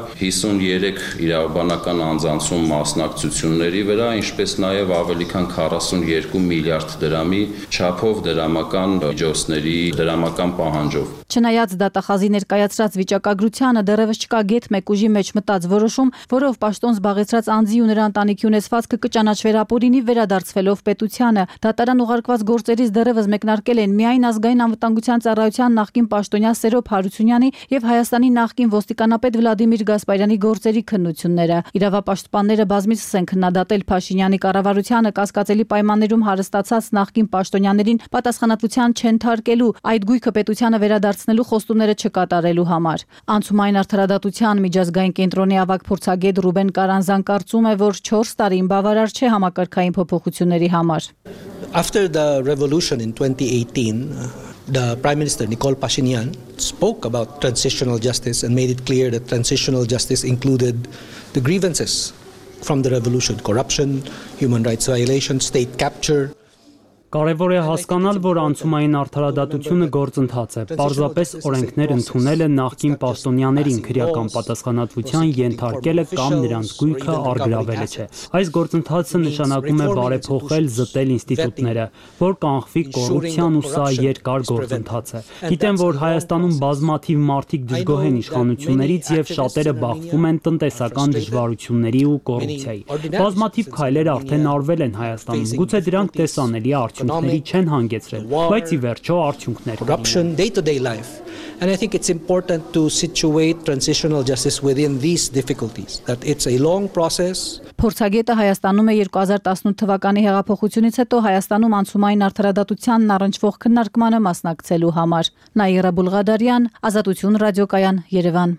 53 իրավաբանական անձանցում մասնակցությունների վրա, ինչպես նաեւ ավելի քան 42 միլիարդ դրամի չափով դրամական միջոցների դրամական պահանջով։ Չնայած դատախազի ներկայացրած վիճակագրությանը դեռևս չկա գեթ մեկ ուժի մեջ մտած որոշում, որով պաշտոն զբաղեցրած անձի ու նրա ընտանիքի ունեցվածքը կճանաչվեր ապօրինի վերադարձվելով պետությանը։ Դատարան ուղարկված գործերից դեռևս մեկնարկել են միայն ազգային անվտանգության ծառայության նախկին պաշտոնյա Սերոբ Հարությունյանի եւ Հայաստանի նախկին ոստիկանապետ Վլադիմիր Գասպարյանի գործերի քննությունները։ Իրավապաշտպանները բազմիցս են քննադատել Փաշինյանի կառավարությանը կասկածելի պայմաններում հարստացած նախկին պաշտոնյաներին պատասխանատվության չընթարկելու, այդ գույքը պետությանը վերադարձնելու խոստումները չկատարելու համար։ Անցումային արդարադատության միջազգային կենտրոնի ավագ փորձագետ Ռուբեն Կարանզան կարծում է, որ 4 տարին բավարար չէ համակարգային փոփոխությունների համար։ After the revolution in 2018, the Prime Minister Nicole Pashinyan spoke about transitional justice and made it clear that transitional justice included the grievances from the revolution: corruption, human rights violations, state capture. Կարևոր է հասկանալ, որ անցումային արդարադատությունը գործընթաց է։ Պարզապես օրենքներ ընդունելը նախկին պաշտոնյաներին քրեական պատասխանատվության ենթարկելը կամ նրանց գույքը առգրավելը չէ։ Այս գործընթացը նշանակում է բարեփոխել, զտել ինստիտուտները, որ կանխվի կոռուպցիան, ու սա երկար գործընթաց է։ Գիտեմ, որ Հայաստանում բազմաթիվ մարդիկ դժգոհ են իշխանություններից եւ շատերը բախվում են տնտեսական դժվարությունների ու կոռուպցիայի։ Բազմաթիվ քայլեր արդեն արվել են Հայաստանում։ Գուցե դրանք տեսանելի չեն հանգեցրել, բայց ի վերջո արդյունքներ corruption, day-to-day life. And I think it's important to situate transitional justice within these difficulties, that it's a long process. Փորձագետը Հայաստանում է 2018 թվականի հեղափոխությունից հետո Հայաստանում անցումային արդարադատությանն առնչվող քննարկմանը մասնակցելու համար։ Նաիրա Բուլղադարյան, Ազատություն ռադիոկայան, Երևան։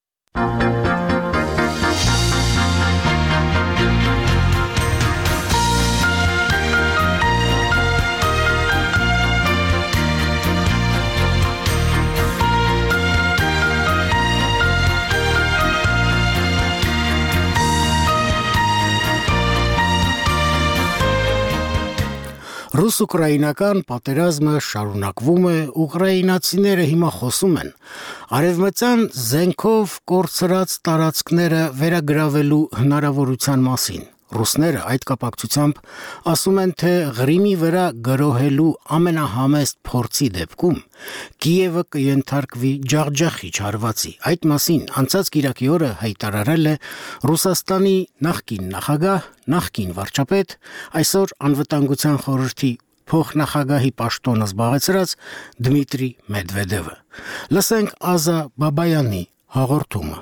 Ռուս-ուկրաինական պատերազմը շարունակվում է, ուկրաինացիները հիմա խոսում են արևմտյան զենքով կորցրած տարածքները վերագրավելու հնարավորության մասին։ Ռուսները այդ կապակցությամբ ասում են, թե Ղրիմի վրա գրոհելու ամենահամեստ փորձի դեպքում Կիևը կենթարկվի ջախջախիչ հարվածի։ Այդ մասին անցած կիրակի օրը հայտարարել է Ռուսաստանի նախկին նախագահ, նախկին վարչապետ, այսօր անվտանգության խորհրդի փոխնախագահի պաշտոնը զբաղեցրած Դմիտրի Մեդվեդևը։ Լսենք Ազա Բաբայանի հաղորդումը։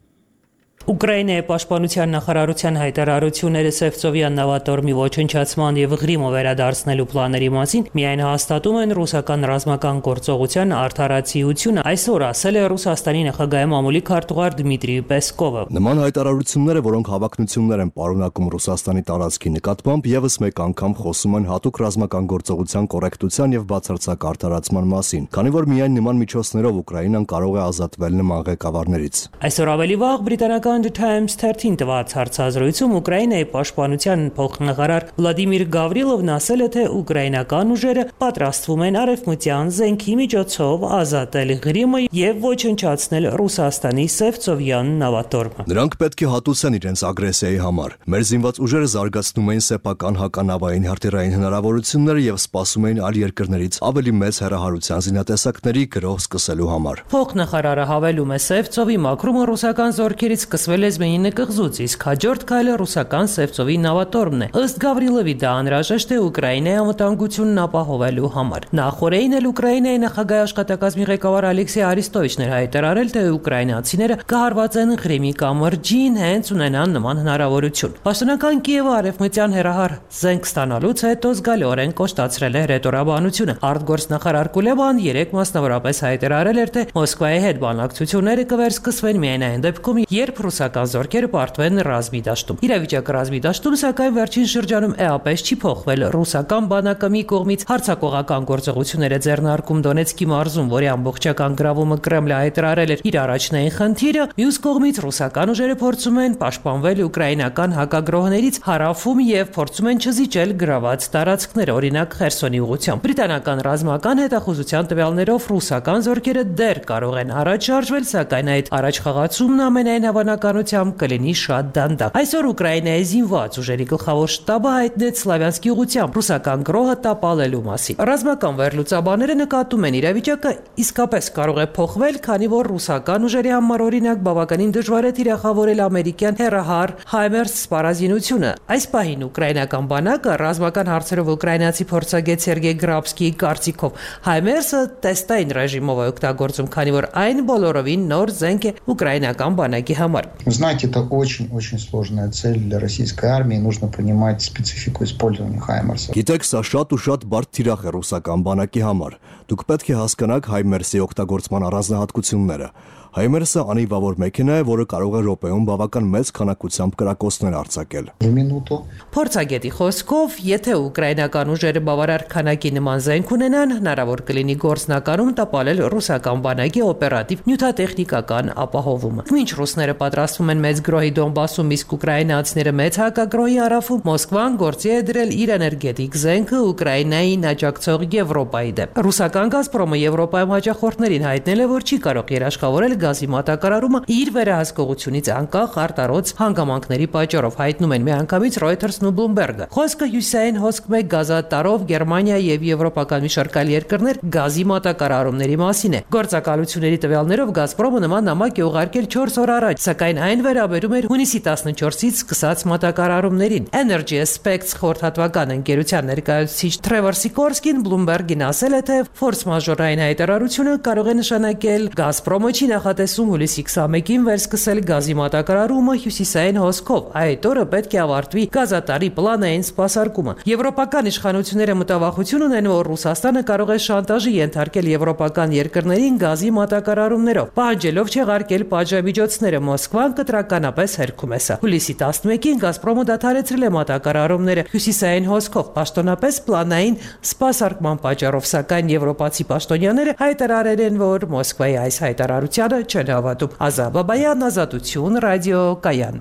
Ուկրաինայի պաշտպանության նախարարության հայտարարությունները Սևծովյան նավատորմի ոչնչացման եւ Ղրիմը վերադարձնելու պլանների մասին միայն հաստատում են ռուսական ռազմական գործողության արդարացիությունը, այսօր ասել է Ռուսաստանի նախագահի մամուլի քարտուղար Դմիտրի Պեսկովը։ Նման հայտարարությունները, որոնք հավակնություններ են պարունակում Ռուսաստանի տարածքի նկատմամբ, եւս մեկ անգամ խոսում են հատուկ ռազմական գործողության կոռեկտության եւ բացարձակ արդարացման մասին, քանի որ միայն նման միջոցներով Ուկրաինան կարող է ազատվել նման ղեկավարներից։ Այսօր ավելի վաղ բրիտանական The Times 13 տված հարցազրույցում Ուկրաինայի պաշտպանության փոխնախարար Վլադիմիր Գավրիլովն ասել է, թե ուկրաինական ուժերը պատրաստվում են արևմտյան զենքի միջոցով ազատել Ղրիմը եւ ոչնչացնել Ռուսաստանի Սևծովյան նավատորմը։ Նրանք պետք է հատուցեն իրենց ագրեսիայի համար։ Մեր զինված ուժերը զարգացնում էին սեփական հականավային հրթիռային հնարավորությունները եւ սպասում էին այլ երկրներից ավելի մեծ հեռահարության զինատեսակների գրոհ սկսելու համար։ Փոխնախարարը հավելում է, Սևծովի մաքրումը ռուսական զորքերից սկսվել է Զմեյինի կղզուց, իսկ հաջորդ քայլը ռուսական Սևծովի նավատորմն է։ Ըստ Գավրիլովի դա անհրաժեշտ է Ուկրաինայի անվտանգությունն ապահովելու համար։ Նախորդին էլ Ուկրաինայի նախագահի աշխատակազմի ղեկավար Ալեքսեյ Արիստովիչն էր հայտարարել, թե ուկրաինացիները կհարված են Ղրիմի կամրջին հենց ունենան նման հնարավորություն։ Պաշտոնական Կիևը արևմտյան հեռահար զենք ստանալուց հետո զգալիորեն կոշտացրել է հրետորաբանությունը։ Արտգործնախարար Կուլեբան երեկ մասնավորապես հայտարարել էր, թե Մոսկվայի հետ բանակցությունները կվերսկսվեն միայն այն դեպքում, երբ ռուսական զորքերը պարտվեն ռազմի դաշտում։ Իրավիճակը ռազմի դաշտում սակայն վերջին շրջանում էապես չի փոխվել։ Ռուսական բանակը մի կողմից հարձակողական գործողություններ է ձեռնարկում Դոնեցկի մարզում, որի ամբողջական գրավումը Կրեմլը հայտարարել էր իր առաջնային խնդիրը, մյուս կողմից ռուսական ուժերը փորձում են պաշտպանվել ուկրաինական հակագրոհներից հարավում եւ փորձում են չզիջել գրաված տարածքներ, օրինակ Խերսոնի ուղղությամբ։ Բրիտանական ռազմական հետախուզության տվյալներով ռուսական զորքերը դեռ կարող են առաջ շարժվել, սակայն այդ առաջխաղացումն ամենայն հավանականությամբ կլինի շատ դանդաղ։ Այսօր Ուկրաինայի զինված ուժերի գլխավոր շտաբը հայտնեց Սլավյանսկի ուղղությամբ ռուսական գրոհը տապալելու մասին։ Ռազմական վերլուծաբանները նկատում են իրավիճակը իսկապես կարող է փոխվել, քանի որ ռուսական ուժերի համար օրինակ բավականին դժվար է թիրախավորել ամերիկյան հեռահար Հայմերս սպառազինությունը։ Այս պահին ուկրաինական բանակը ռազմական հարցերով ուկրաինացի փորձագետ Սերգեյ Գրաբսկիի կարծիքով Հայմերսը տեստային ռեժիմով է օգտագործում, քանի որ այն բոլորովին նոր զենք է ուկրաինական բանակի համար։ Знаете, это очень сложная цель для российской армии, нужно понимать специфику использования Хаймерса. Գիտեք, սա շատ ու շատ բարդ թիրախ է ռուսական բանակի համար։ Դուք պետք է հասկանաք Հայմերսի օգտագործման առանձնահատկությունները։ Հայմերսը անիվավոր մեքենա է, որը կարող է րոպեում բավական մեծ քանակությամբ կրակոցներ արձակել։ Փորձագետի խոսքով, եթե ուկրաինական ուժերը բավարար քանակի նման զենք ունենան, հնարավոր կլինի գործնականում տապալել ռուսական բանակի օպերատիվ նյութատեխնիկական ապահովումը։ Մինչ ռուսները պատրաստվում են մեծ գրոհի Դոնբասում, իսկ ուկրաինացիները մեծ հակագրոհի հարավում, Մոսկվան գործի է դրել իր էներգետիկ զենքը Ուկրաինային աջակցող Եվրոպայի դեմ։ Ռուսական Գազպրոմը Եվրոպայում հաճախորդներին հայտնել է, որ չի կարող երաշխավորել գազի մատակարարումը իր վերահսկողությունից անկախ արտարոց հանգամանքների պատճառով, հայտնում են միանգամից Reuters-ն ու Bloomberg-ը։ Խոսքը հյուսային հոսք 1 գազատարով Գերմանիա եւ եվրոպական մի շարք այլ երկրներ գազի մատակարարումների մասին է։ Գործակալությունների տվյալներով Գազպրոմը նման նամակ է ուղարկել 4 օր առաջ, սակայն այն վերաբերում էր հունիսի 14-ից սկսած մատակարարումներին։ Energy Aspects խորհրդատվական ընկերության ներկայացուցիչ Trevor Sikorsky-ն Bloomberg-ին ասել է, թե ֆորս մաժորային հայտարարությունը կարող է նշանակել Գազպրոմը չի նախատեսում հուլիսի 21-ին վերսկսել գազի մատակարարումը հյուսիսային հոսքով։ Այդ օրը պետք է ավարտվի գազատարի պլանային սպասարկումը։ Եվրոպական իշխանությունները մտավախություն ունեն, որ Ռուսաստանը կարող է շանտաժի ենթարկել եվրոպական երկրներին գազի մատակարարումներով, պահանջելով չեղարկել պատժամիջոցները։ Մոսկվան կտրականապես հերքում է սա։ Հուլիսի 11-ին Գազպրոմը դադարեցրել է մատակարարումները հյուսիսային հոսքով, պաշտոնապես պլանային սպասարկման պատճառով, սակայն եվրոպացի պաշտոնյաները հայտարարել են, որ Մոսկվայի այս հայտարարությանը չեն հավատում։ Ազա Բաբայան, Ազատություն, ռադիո Կայան։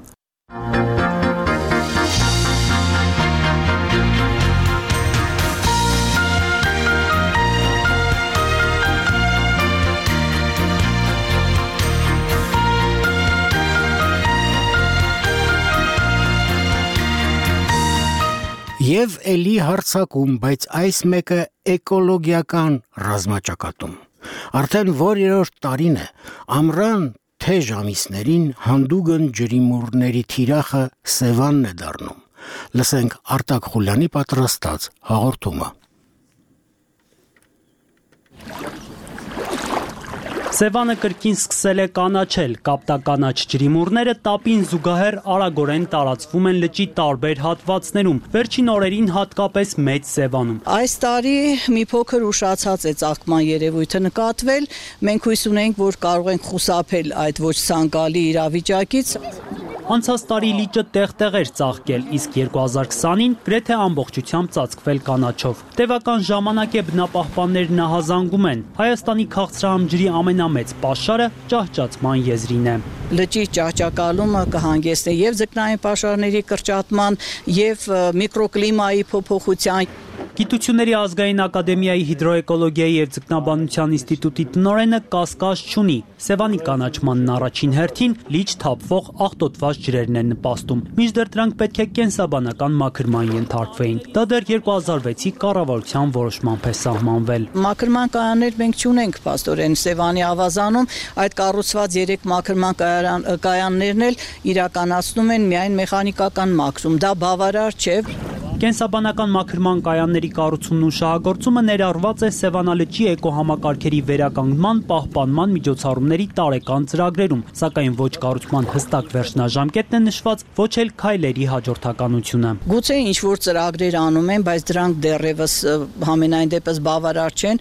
Եվ էլի հարցակում, բայց այս մեկը էկոլոգիական ռազմաճակատում։ Արդեն որերորդ տարին է ամռան թեժ ամիսներին հանդուգն ջրիմուռների թիրախը Սևանն է դառնում։ Լսենք Արտակ Խուլյանի պատրաստած հաղորդումը։ Սևանը կրկին սկսել է կանաչել, կապտականաչ ջրիմուռները տապին զուգահեռ արագորեն տարածվում են լճի տարբեր հատվածներում, վերջին օրերին հատկապես մեծ Սևանում։ Այս տարի մի փոքր ուշացած է ծաղկման երևույթը նկատվել, մենք հույս ունենք, որ կարող ենք խուսափել այդ ոչ ցանկալի իրավիճակից։ Անցած տարի լիճը տեղ-տեղ էր ծաղկել, իսկ 2020-ին գրեթե ամբողջությամբ ծածկվել կանաչով։ Տևական ժամանակ է բնապահպաններն ահազանգում են։ Հայաստանի քաղցրահամ ջրի ամենամեծ պաշարը ճահճացման եզրին է։ Լճի ճահճակալումը կհանգեցնի եւ ձկնային պաշարների կրճատման, եւ միկրոկլիմայի փոփոխության։ Գիտությունների ազգային ակադեմիայի հիդրոէկոլոգիայի եւ ձկնաբանության ինստիտուտի տնօրենը կասկած չունի։ Սևանի կանաչմանն առաջին հերթին լիճ թափվող աղտոտված ջրերն են նպաստում, մինչդեռ դրանք պետք է կենսաբանական մաքրման ենթարկվեին։ Դա դեռ 2006-ի կառավարության որոշմամբ է սահմանվել։ Մաքրման կայաններ մենք չունենք, փաստորեն Սևանի ավազանում այդ կառուցված 3 մաքրման կայաններն էլ իրականացնում են միայն մեխանիկական մաքրում։ Դա բավարար չէ։ Կենսաբանական մաքրման կայանների կառուցումն ու շահագործումը ներառված է Սևանալճի էկոհամակարգերի վերականգնման, պահպանման միջոցառումների տարեկան ծրագրերում, սակայն ոչ կառուցման հստակ վերջնաժամկետն է նշված, ոչ էլ քայլերի հաջորդականությունը։ Գուցե ինչ-որ ծրագրեր անում են, բայց դրանք դեռևս համենայն դեպս բավարար չեն։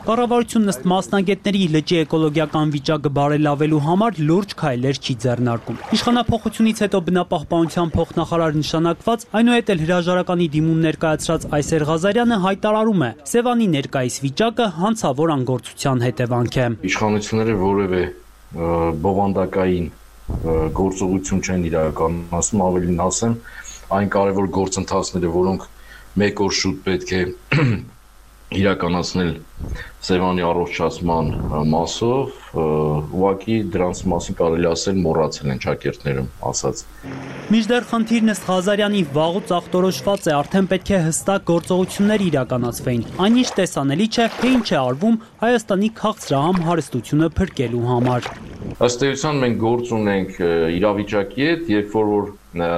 Կառավարությունն ըստ մասնագետների լճի էկոլոգիական վիճակը բարելավելու համար լուրջ քայլեր չի ձեռնարկում։ Իշխանափոխությունից հետո բնապահպանության փոխնախարար նշանակված, այնուհետ էլ հրաժարականի դիմում ներկայացրած Այսեր Ղազարյանը հայտարարում է, Սևանի ներկայիս վիճակը հանցավոր անգործության հետևանք է։ Իշխանությունները որևէ բովանդակային գործողություն չեն իրականացնում, ավելին ասեմ, այն կարևոր գործընթացները, որոնք մեկ օր շուտ պետք է իրականացնել Սևանի առողջացման մասով, ուղղակի դրանց մասին կարելի ասել մոռացել են ճակերտներում ասած։ Մինչդեռ խնդիրն ըստ Ղազարյանի վաղուց ախտորոշված է, արդեն պետք է հստակ գործողություններ իրականացվեին։ Այնինչ տեսանելի չէ, թե ինչ է արվում Հայաստանի քաղցրահամ հարստությունը փրկելու համար։ Ըստ էության մենք գործ ունենք իրավիճակի հետ, երբ որ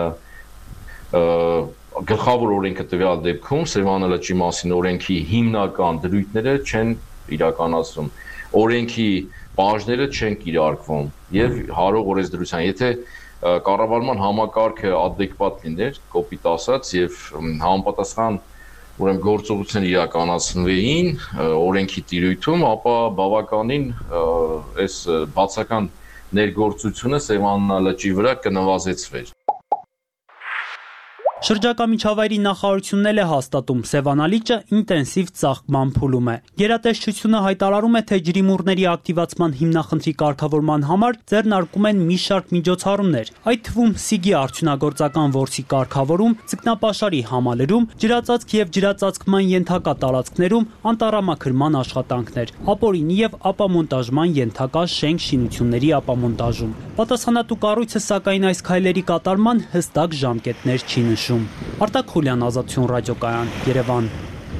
գլխավոր օրենքը տվյալ դեպքում Սևանի լճի մասին օրենքի հիմնական դրույթները չեն իրականացվում, օրենքի բաժները չեն կիրարկվում եւ հարող օրենսդրության, եթե կառավարման համակարգը adekvat լիներ, կոպիտ ասած, եւ համապատասխան ուրեմն գործողություններ իրականացնվեին օրենքի տիրույթում, ապա բավականին այս բացական ներգործությունը Սևանի լճի վրա կնվազեցվեր։ Շրջակա միջավայրի նախարարությունն էլ է հաստատում, Սևանալիճը ինտենսիվ ծաղկման փուլում է։ Գերատեսչությունը հայտարարում է, թե ջրիմուռների ակտիվացման հիմնախնդրի կարգավորման համար ձեռնարկում են մի շարք միջոցառումներ, այդ թվում Սիգի արդյունագործական որսի կարգավորում, ձկնապաշարի համալրում, ջրածածկ եւ ջրածածկման ենթակա տարածքներում անտառամաքրման աշխատանքներ, ապօրինի եւ ապամոնտաժման ենթակա շենք-շինությունների ապամոնտաժում։ Պատասխանատու կառույցը սակայն այս քայլերի կատարման հստակ ժամկետներ չի նշում։ Արտակ Խուլյան, Ազատություն ռադիոկայան, Երևան։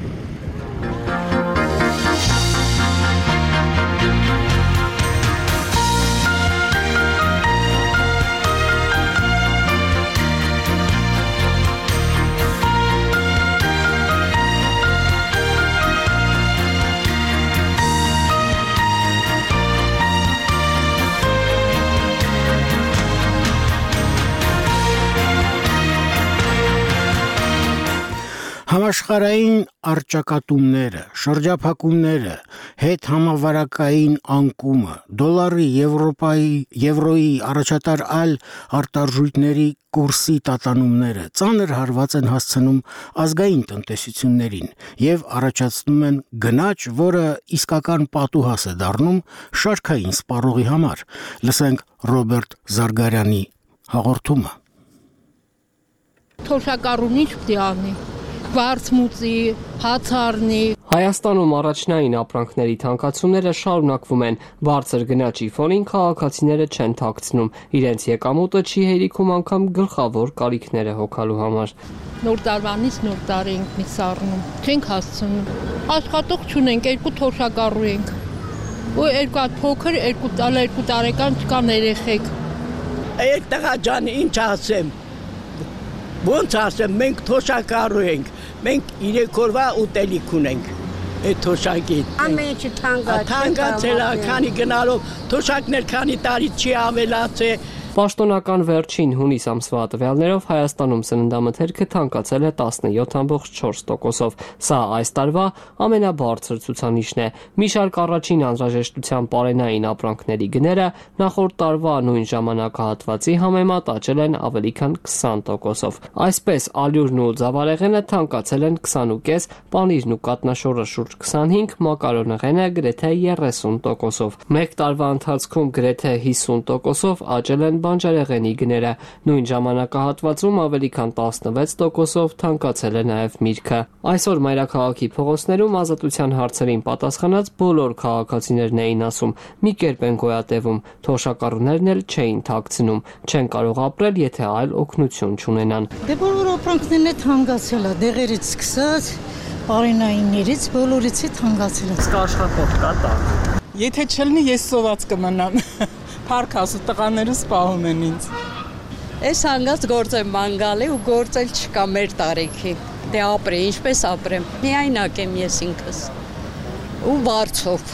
Համաշխարհային առճակատումները, շրջափակումները, հետ համավարակային անկումը, դոլարի, եվրոյի առաջատար այլ արտարժույթների կուրսի տատանումները ծանր հարված են հասցնում ազգային տնտեսություններին եւ առաջացնում են գնաճ, որը իսկական պատուհաս է դառնում շարքային սպառողի համար։ Լսենք Ռոբերտ Զարգարյանի հաղորդումը։ Թոշակառուն ինչ պիտի անի։ Վարձմուծի, հաց առնի։ Հայաստանում առաջնային ապրանքների թանկացումները շարունակվում են։ Բարձր գնաճի ֆոնին քաղաքացիները չեն թաքցնում, իրենց եկամուտը չի հերիքում անգամ գլխավոր կարիքները հոգալու համար։ Նոր տարվանից նոր տարի ենք մի սառնում, չենք հասցնում։ Աշխատող չունենք, 2 թոշակառու ենք։ Ու 2 հատ փոքր, 2 տարեկան չկան երեխեք։ Այդ տղա ջան, ինչ ասեմ։ Ոնց ասեմ, մենք թոշակառու ենք, մենք 3 օրվա ուտելիք ունենք, այդ թոշակից։ Ամեն ինչը թանկացել է, քանի գնալով, թոշակներ քանի տարի չի ավելացել։ Պաշտոնական վերջին հունիս ամսվա տվյալներով Հայաստանում սննդամթերքը թանկացել է 17.4%-ով։ Սա այս տարվա ամենաբարձր ցուցանիշն է։ Մի շարք առաջին անհրաժեշտության պարենային ապրանքների գները նախորդ տարվա նույն ժամանակահատվածի համեմատ աճել են ավելի քան 20%-ով։ Այսպես ալյուրն ու ձավարեղենը թանկացել են 20.5%, պանիրն ու կատնաշորը շուրջ 25%, մակարոնեղենը գրեթե 30%-ով։ Մեկ տարվա ընթացքում գրեթե 50%-ով աճել են բանջարեղենի գները, նույն ժամանակահատվածում ավելի քան 16%-ով թանկացել է նաև միրգը։ Այսօր մայրաքաղաքի փողոցներում ազատության հարցերին պատասխանած բոլոր քաղաքացիներն էին ասում՝ մի կերպ են գոյատևում, թոշակառուներն էլ չէին թաքցնում, չեն կարող ապրել, եթե այլ օգնություն չունենան։ Դե բոլոր ապրանքներն է թանկացել է, դեղերից սկսած, պարենայիններից բոլորից է թանկացել է։ Իսկ աշխատող կա տա։ Եթե չլինի, ես սոված կմնամ։ Փառք ասու տղաները սպահում են ինձ։ Այս հանգած գործ եմ մանգալի ու գործել չկա մեր տարիքի։ Դե ապրե, ինչպես ապրեմ։ Միայնակ եմ ես ինքս։ Ու վարձով։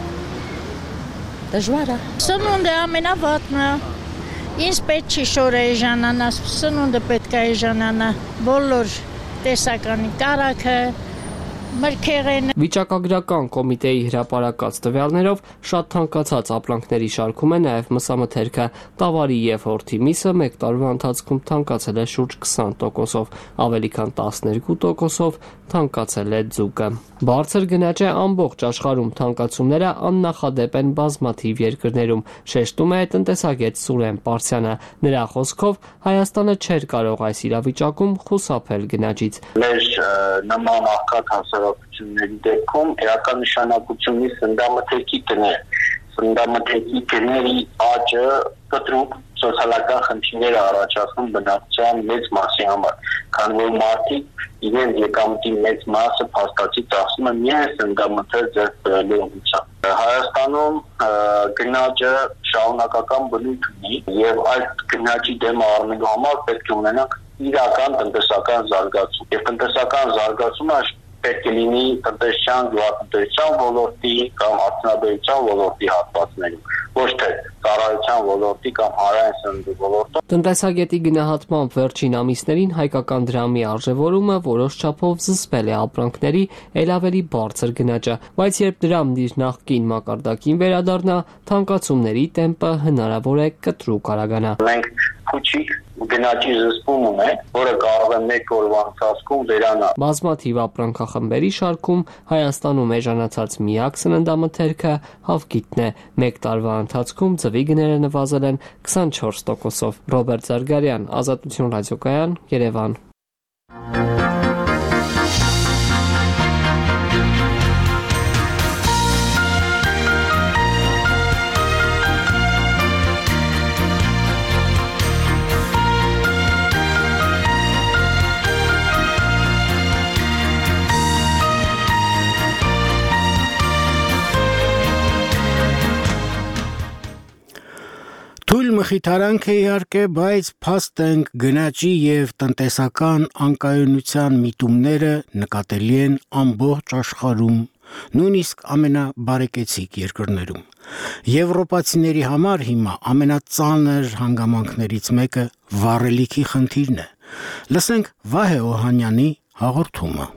Դժվար է։ Սնունդը ամենավատն է։ Ինձ պետք չի շորը էժանանա, սնունդը պետք է էժանանա։ Բոլոր տեսականի կարաքը, մրգեղեն։ Վիճակագրական կոմիտեի հրապարակած տվյալներով շատ թանկացած ապրանքների շարքում է նաև մսամթերքը։ Տավարի եւ հորթի միսը մեկ տարվա ընթացքում թանկացել է շուրջ 20%-ով, ավելի քան 12%-ով թանկացել է ձուկը։ Բարձր գնաճ է ամբողջ աշխարհում, թանկացումները աննախադեպ են բազմաթիվ երկրներում, շեշտում է տնտեսագետ Սուրեն Պարսյանը։ Նրա խոսքով Հայաստանը չէր կարող այս իրավիճակում խուսափել գնաճից։ Մեր նման աղքատ հասարակությունների դեպքում էական նշանակություն ունի սննդամթերքի գները։ Սննդամթերքի գների աճը կտրուկ սոցիալական խնդիրներ առաջացնում բնակչության մեծ մասի համար, քանի որ մարդիկ իրենց եկամտի մեծ մասը փաստացի ծախսում են միայն սննդամթեր ձեռք բերելու ուղղությամբ։ Հայաստանում գնաճը շարունակական բնույթ ունի եւ այդ գնաճի դեմ առնելու համար պետք է ունենանք իրական տնտեսական զարգացում։ Եվ տնտեսական զարգացումը պետք է լինի տնտեսչական, գյուղատնտեսության ոլորտի կամ արդյունաբերության ոլորտի հատվածներում, ոչ թե ծառայության ոլորտի կամ հանրային սննդի ոլորտում։ Տնտեսագետի գնահատմամբ վերջին ամիսներին հայկական դրամի արժևորումը որոշ չափով զսպել է ապրանքների ել ավելի բարձր գնաճը, բայց երբ դրամն իր նախկին մակարդակին վերադառնա, թանկացումների տեմպը հնարավոր է կտրուկ արագանա։ Մենք փուչիկ գնաճի զսպում ունենք, որը կարող է մեկ օրվա ընթացքում վերանալ։ Բազմաթիվ ապրանքախմբերի շարքում Հայաստանում էժանացած միակ սննդամթերքը հավկիթն է։ Մեկ տարվա ընթացքում ձվի գները նվազել են 24%-ով։ Ռոբերտ Զարգարյան, Ազատություն ռադիոկայան, Երևան։ Թույլ մխիթարանք է իհարկե, բայց փաստ ենք գնաճի եւ տնտեսական անկայունության միտումները նկատելի են ամբողջ աշխարհում, նույնիսկ ամենաբարեկեցիկ երկրներում։ Եվրոպացիների համար հիմա ամենածանր հանգամանքներից մեկը վառելիքի խնդիրն է։ Լսենք Վահե Օհանյանի հաղորդումը։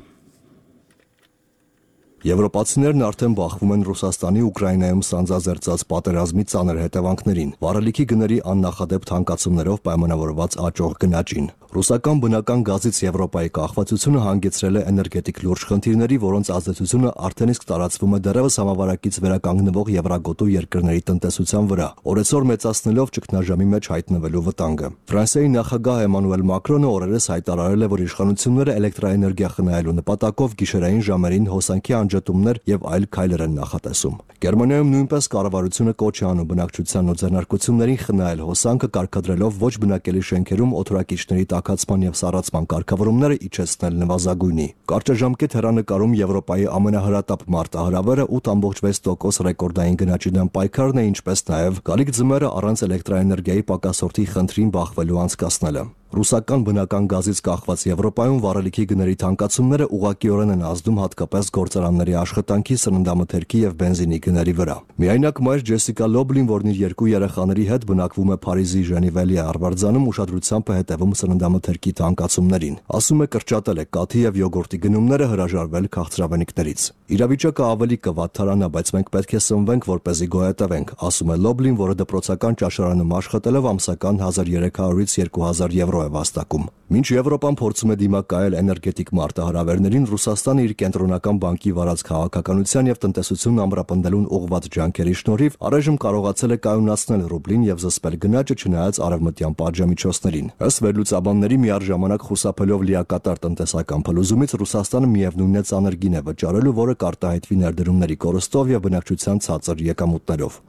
Եվրոպացիներն արդեն բախվում են Ռուսաստանի Ուկրաինայում սանձազերծած պատերազմի ծանր հետևանքներին, վառելիքի գների աննախադեպ թանկացումներով պայմանավորված աճող գնաճին։ Ռուսական բնական գազից Եվրոպայի կախվածությունը հանգեցրել է էներգետիկ լուրջ խնդիրների, որոնց ազդեցությունը արդեն իսկ տարածվում է դեռևս համավարակից վերականգնվող Եվրագոտու երկրների տնտեսության վրա, օրեցօր մեծացնելով ճգնաժամի մեջ հայտնվելու վտանգը։ Ֆրանսիայի նախագահ Էմանուել Մակրոնը օրերս հայտարարել է, որ իշխանությունները էլեկտրաէներգիա խնայելու նպատակով գիշերային ժամերին հոսանքի անջատումներ եւ այլ քայլեր են նախատեսում։ Գերմանիայում նույնպես կառավարությունը կոչ է անում բնակչությանն ու ձեռնարկություններին խնայել հոսանքը, կարգադրելով ոչ բնակելի շենքերում օդորակիչների տաքացման եւ սառացման կարգավորումները իջեցնել նվազագույնի։ Կարճաժամկետ հեռանկարում Եվրոպայի ամենահրատապ մարտահրավերը 8.6% ռեկորդային գնաճի դեմ պայքարն է, ինչպես նաեւ գալիք ձմեռը առանց էլեկտրաէներգիայի պակասորթի խնդրին բախվելու անցկացնելը։ Ռուսական բնական գազից կախված Եվրոպայում վառելիքի գների թանկացումները ուղղակիորեն են ազդում հատկապես գործարանների աշխատանքի, սննդամթերքի եւ բենզինի գների վրա։ Միայնակ մայր Ջեսիկա Լոբլին, որն իր 2 երեխաների հետ բնակվում է Փարիզի Ժենիվելի Արվարձանում, ուշադրությամբ է հետևում սննդամթերքի թանկացումներին։ Ասում է, կրճատել է կաթի եւ յոգուրտի գնումները, հրաժարվել քաղցրավենիքներից։ Իրավիճակը ավելի կվատթարանա, բայց մենք պետք է սնվենք, որպեսզի գոյատևենք, ասում է Լոբլին, որը դպրոցական ճաշարանում աշխատելով ամսական 1300-ից 2000 եվրո է վաստակում։ Մինչ Եվրոպան փորձում է դիմակայել էներգետիկ մարտահրավերներին, Ռուսաստանը իր կենտրոնական բանկի վարած քաղաքականության եւ տնտեսությունն ամրապնդելուն ուղղված ջանքերի շնորհիվ առայժմ կարողացել է կայունացնել ռուբլին եւ զսպել գնաճը չնայած արևմտյան պատժամիջոցներին։ Ըստ վերլուծաբանների, միառժամանակ խուսափելով լիակատար տնտեսական փլուզումից Ռուսաստանը միևնույնն է ծանր գին է վճարելու, որը կարտահայտվի ներդրումների կորստով եւ բնակչության ցածր եկամուտներով։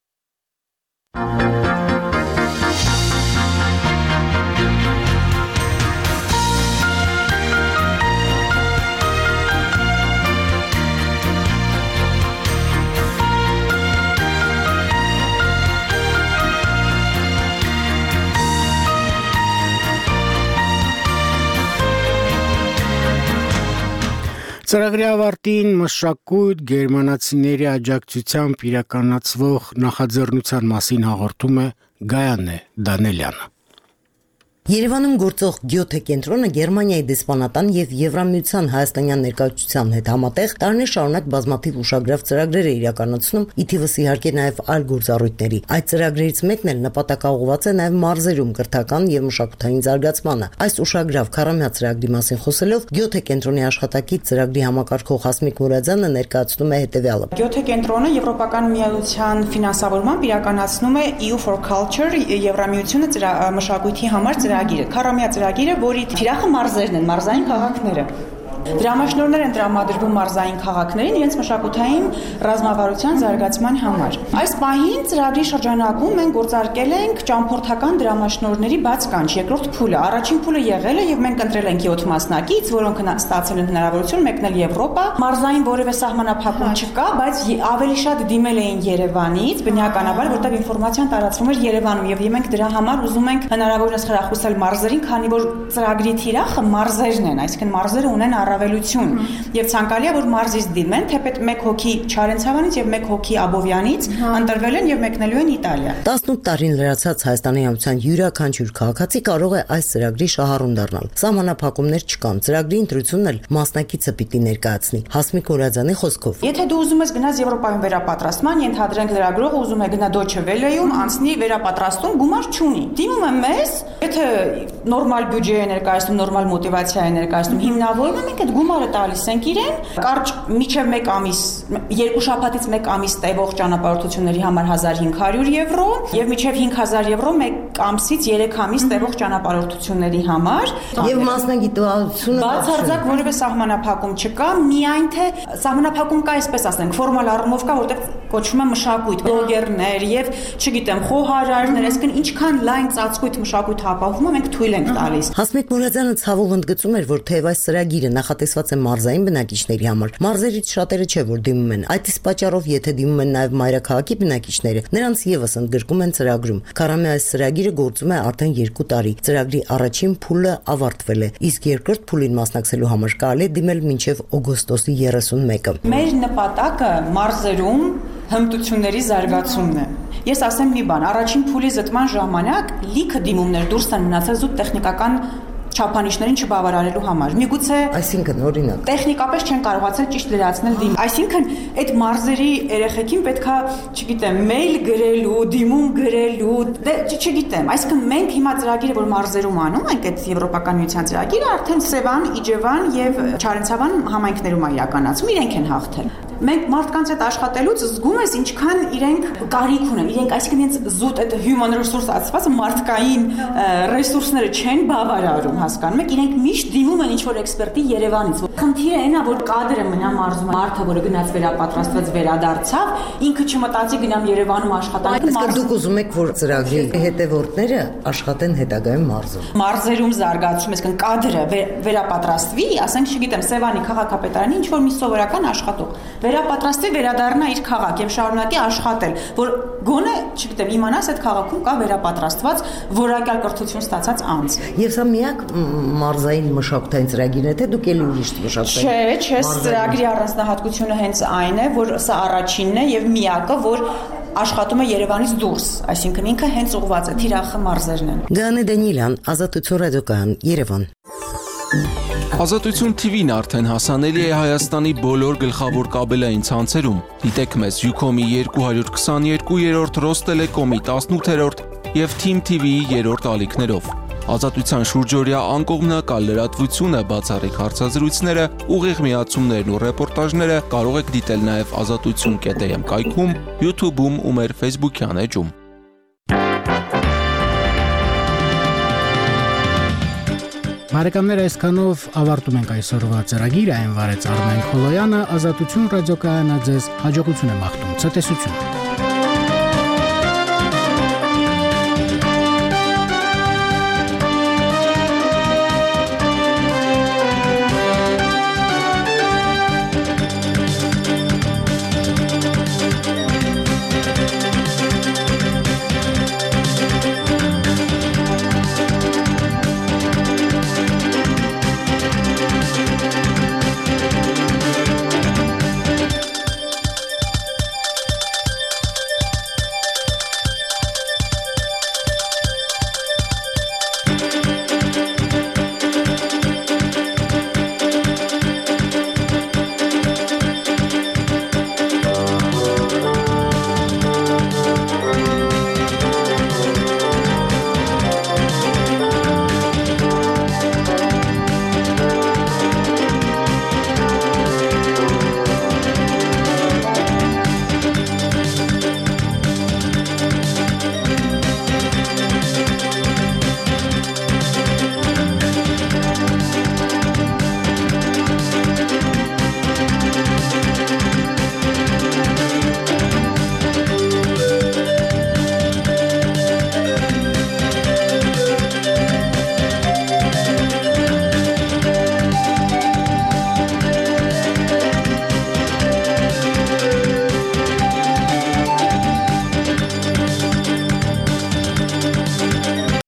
Ծրագրի ավարտին մշակույթ գերմանացիների աջակցությամբ իրականացվող նախաձեռնության մասին հաղորդում է Գայանե Դանելյանը։ Երևանում գործող Գյոթե կենտրոնը Գերմանիայի դեսպանատան եւ Եվրամիության հայաստանյան ներկայացության հետ համատեղ տարիներ շարունակ բազմաթիվ ուշագրավ ծրագրեր է իրականացնում, ի թիվս իհարկե նաեւ այլ գործառույթների։ Այդ ծրագրերից մեկն էլ նպատակաուղղված է նաեւ մարզերում կրթական եւ մշակութային զարգացմանը։ Այս ուշագրավ քառամյա ծրագրի մասին խոսելով Գյոթե կենտրոնի աշխատակից ծրագրի համակարգող Հասմիկ Մուրադյանը ներկայացնում է հետեւյալը։ Գյոթե կենտրոնը Եվրոպական միության ֆինանսավորմամբ իրականացնում է EU for Culture Եվրամիությունը մշակույթի համար ծրագիրը, քառամյա ծրագիրը, որի թիրախը մարզերն են, մարզային քաղաքները։ Դրամաշնորհներ են տրամադրվում մարզային քաղաքներին իրենց մշակութային ռազմավարության զարգացման համար։ Այս պահին ծրագրի շրջանակում մենք գործարկել ենք ճամփորդական դրամաշնորհների բաց կանչ, երկրորդ փուլը։ Առաջին փուլը եղել է եւ մենք ընտրել ենք 7 մասնակից, որոնք ստացել են հնարավորություն մեկնել Եվրոպա։ Մարզային որևէ սահմանափակում չկա, բայց ավելի շատ դիմել էին Երևանից, բնականաբար, որտեղ ինֆորմացիան տարածվում էր Երևանում եւ մենք դրա համար ուզում ենք հնարավորինս խրախուսել մարզերին, քանի որ ծրագրի թիրախը մարզերն են, այսինքն մարզերը ունեն առավելություն եւ ցանկալի է որ մարզից դիմեն, թեպետ 1 հոգի Չարենցավանից եւ 1 հոգի Աբովյանից ընտրվել են եւ մեկնելու են Իտալիա։ 18 տարին լրացած Հայաստանի Հանրության յուրաքանչյուր քաղաքացի կարող է այս ծրագրի շահառուն դառնալ։ Սահմանափակումներ չկան, ծրագրի ընտրությունն էլ մասնակիցը պիտի ներկայացնի։ Հասմիկ Մուրադյանի խոսքով։ Եթե դու ուզում ես գնաս Եվրոպայում վերապատրաստման, ենթադրենք լրագրողը ուզում է գնա Դոչե Վելեում, անցնի վերապատրաստում, գումար չունի։ Դիմում է մեզ, եթե նորմալ բյուջե է ներկայացնում, նորմալ մոտիվացիա է ներկայացնում, հիմնավորվում ենք այդ գումարը տալիս ենք իրեն, կարճ միջև 1 ամիս, 2 շաբաթից 1 ամիս տևող ճանապարհորդությունների համար 1500 եվրո եւ միջև 5000 եվրո 1 ամսից 3 ամիս տևող ճանապարհորդությունների համար։ Եվ մասնագիտությունը բացարձակ որևէ սահմանափակում չկա, միայն թե սահմանափակում կա, այսպես ասենք, ֆորմալ առումով կա, որտեղ կոչվում է մշակույթ, բլոգերներ եւ, չգիտեմ, խոհարարներ, այսինքն ինչքան լայն ծածկույթ մշակույթ ապահովումը մենք թույլ ենք տալիս։ Հասմիկ Մուրադյանը ցավով ընդգծում էր, որ թեև այս ծրագիրը նախատեսված է մարզային բնակիչների համար, մարզերից շատերը չէ որ դիմում են։ Այդ իսկ պատճառով, եթե դիմում են նաև մայրաքաղաքի բնակիչները, նրանց եւս ընդգրկում են ծրագրում։ Քառամյա այս ծրագիրը գործում է արդեն 2 տարի։ Ծրագրի առաջին փուլը ավարտվել է, իսկ երկրորդ փուլին մասնակցելու համար կարելի է դիմել մինչև օգոստոսի 31-ը։ Մեր նպատակը մարզերում հմտությունների զարգացումն է։ Ես ասեմ մի բան, առաջին փուլի զտման ժամանակ լիքը դիմումներ դուրս են մնացել զուտ տեխնիկական չափանիշներին չբավարարելու համար։ Միգուցե, այսինքն օրինակ, տեխնիկապես չեն կարողացել ճիշտ լրացնել դիմում։ Այսինքն այդ մարզերի երեխեքին պետքա, չգիտեմ, մեյլ գրելու, դիմում գրելու, չգիտեմ, այսինքն մենք հիմա ծրագիրը, որ մարզերում անում ենք, այդ Եվրոպական միության ծրագիրը արդեն Սևան, Իջևան եւ Չարենցավան համայնքներում է իրականացում, իրենք են հաղթել։ Մենք մարդկանց հետ աշխատելուց զգում ես ինչքան իրենք կարիք ունեն, իրենք այսինքն իրենց զուտ այդ human resource ասված մարդկային ռեսուրսները չեն բավարարում, հասկանում եք, իրենք միշտ դիմում են ինչ-որ էքսպերտի Երևանից։ Խնդիրը այն է, որ կադրը մնա մարզում, մարդը, որը գնաց վերապատրաստված վերադարձավ, ինքը չմտածի գնամ Երևանում աշխատանք։ Իսկ դուք ուզում եք, որ ծրագրի հետևորդները աշխատեն հետագայում մարզում։ Մարզերում զարգացում, այսինքն կադրը վերապատրաստվի, ասենք, չգիտեմ, Սևանի քաղաքապետարանի ինչ-որ մի սովորական աշխատող վերապատրաստի, վերադառնա իր քաղաք եւ շարունակի աշխատել, որ գոնե, չգիտեմ, իմանաս այդ քաղաքում կա վերապատրաստված որակյալ կրթություն ստացած անձ։ Եվ սա միակ մարզային մշակութային ծրագիրն է, թե դուք ելի ուրիշ մշակութային։ Չէ, ծրագրի առանձնահատկությունը հենց այն է, որ սա առաջինն է եւ միակը, որ աշխատում է Երևանից դուրս, այսինքն ինքը հենց ուղղված է թիրախը մարզերն են։ Գանե Դանիելյան, Ազատություն ռադիոկայան, Երևան։ Ազատություն TV-ն արդեն հասանելի է Հայաստանի բոլոր գլխավոր կաբելային ցանցերում։ Դիտեք մեզ Ucom-ի 222-րդ, Ռոստելեկոմի 18-րդ եւ Team TV-ի 3-րդ ալիքներով։ Ազատության շուրջօրյա անկողմնակալ լրատվությունը, բացառիկ հարցազրույցները, ուղիղ միացումներն ու ռեպորտաժները կարող եք դիտել նաեւ azatutsun.am կայքում, YouTube-ում ու մեր Facebook-յան էջում։ Բարեկամներ, այսքանով ավարտում ենք այսօրվա ծրագիրը, այն վարեց Արմեն Խոլոյանը, Ազատություն ռադիոկայանը ձեզ հաջողություն է մաղթում, ցտեսություն։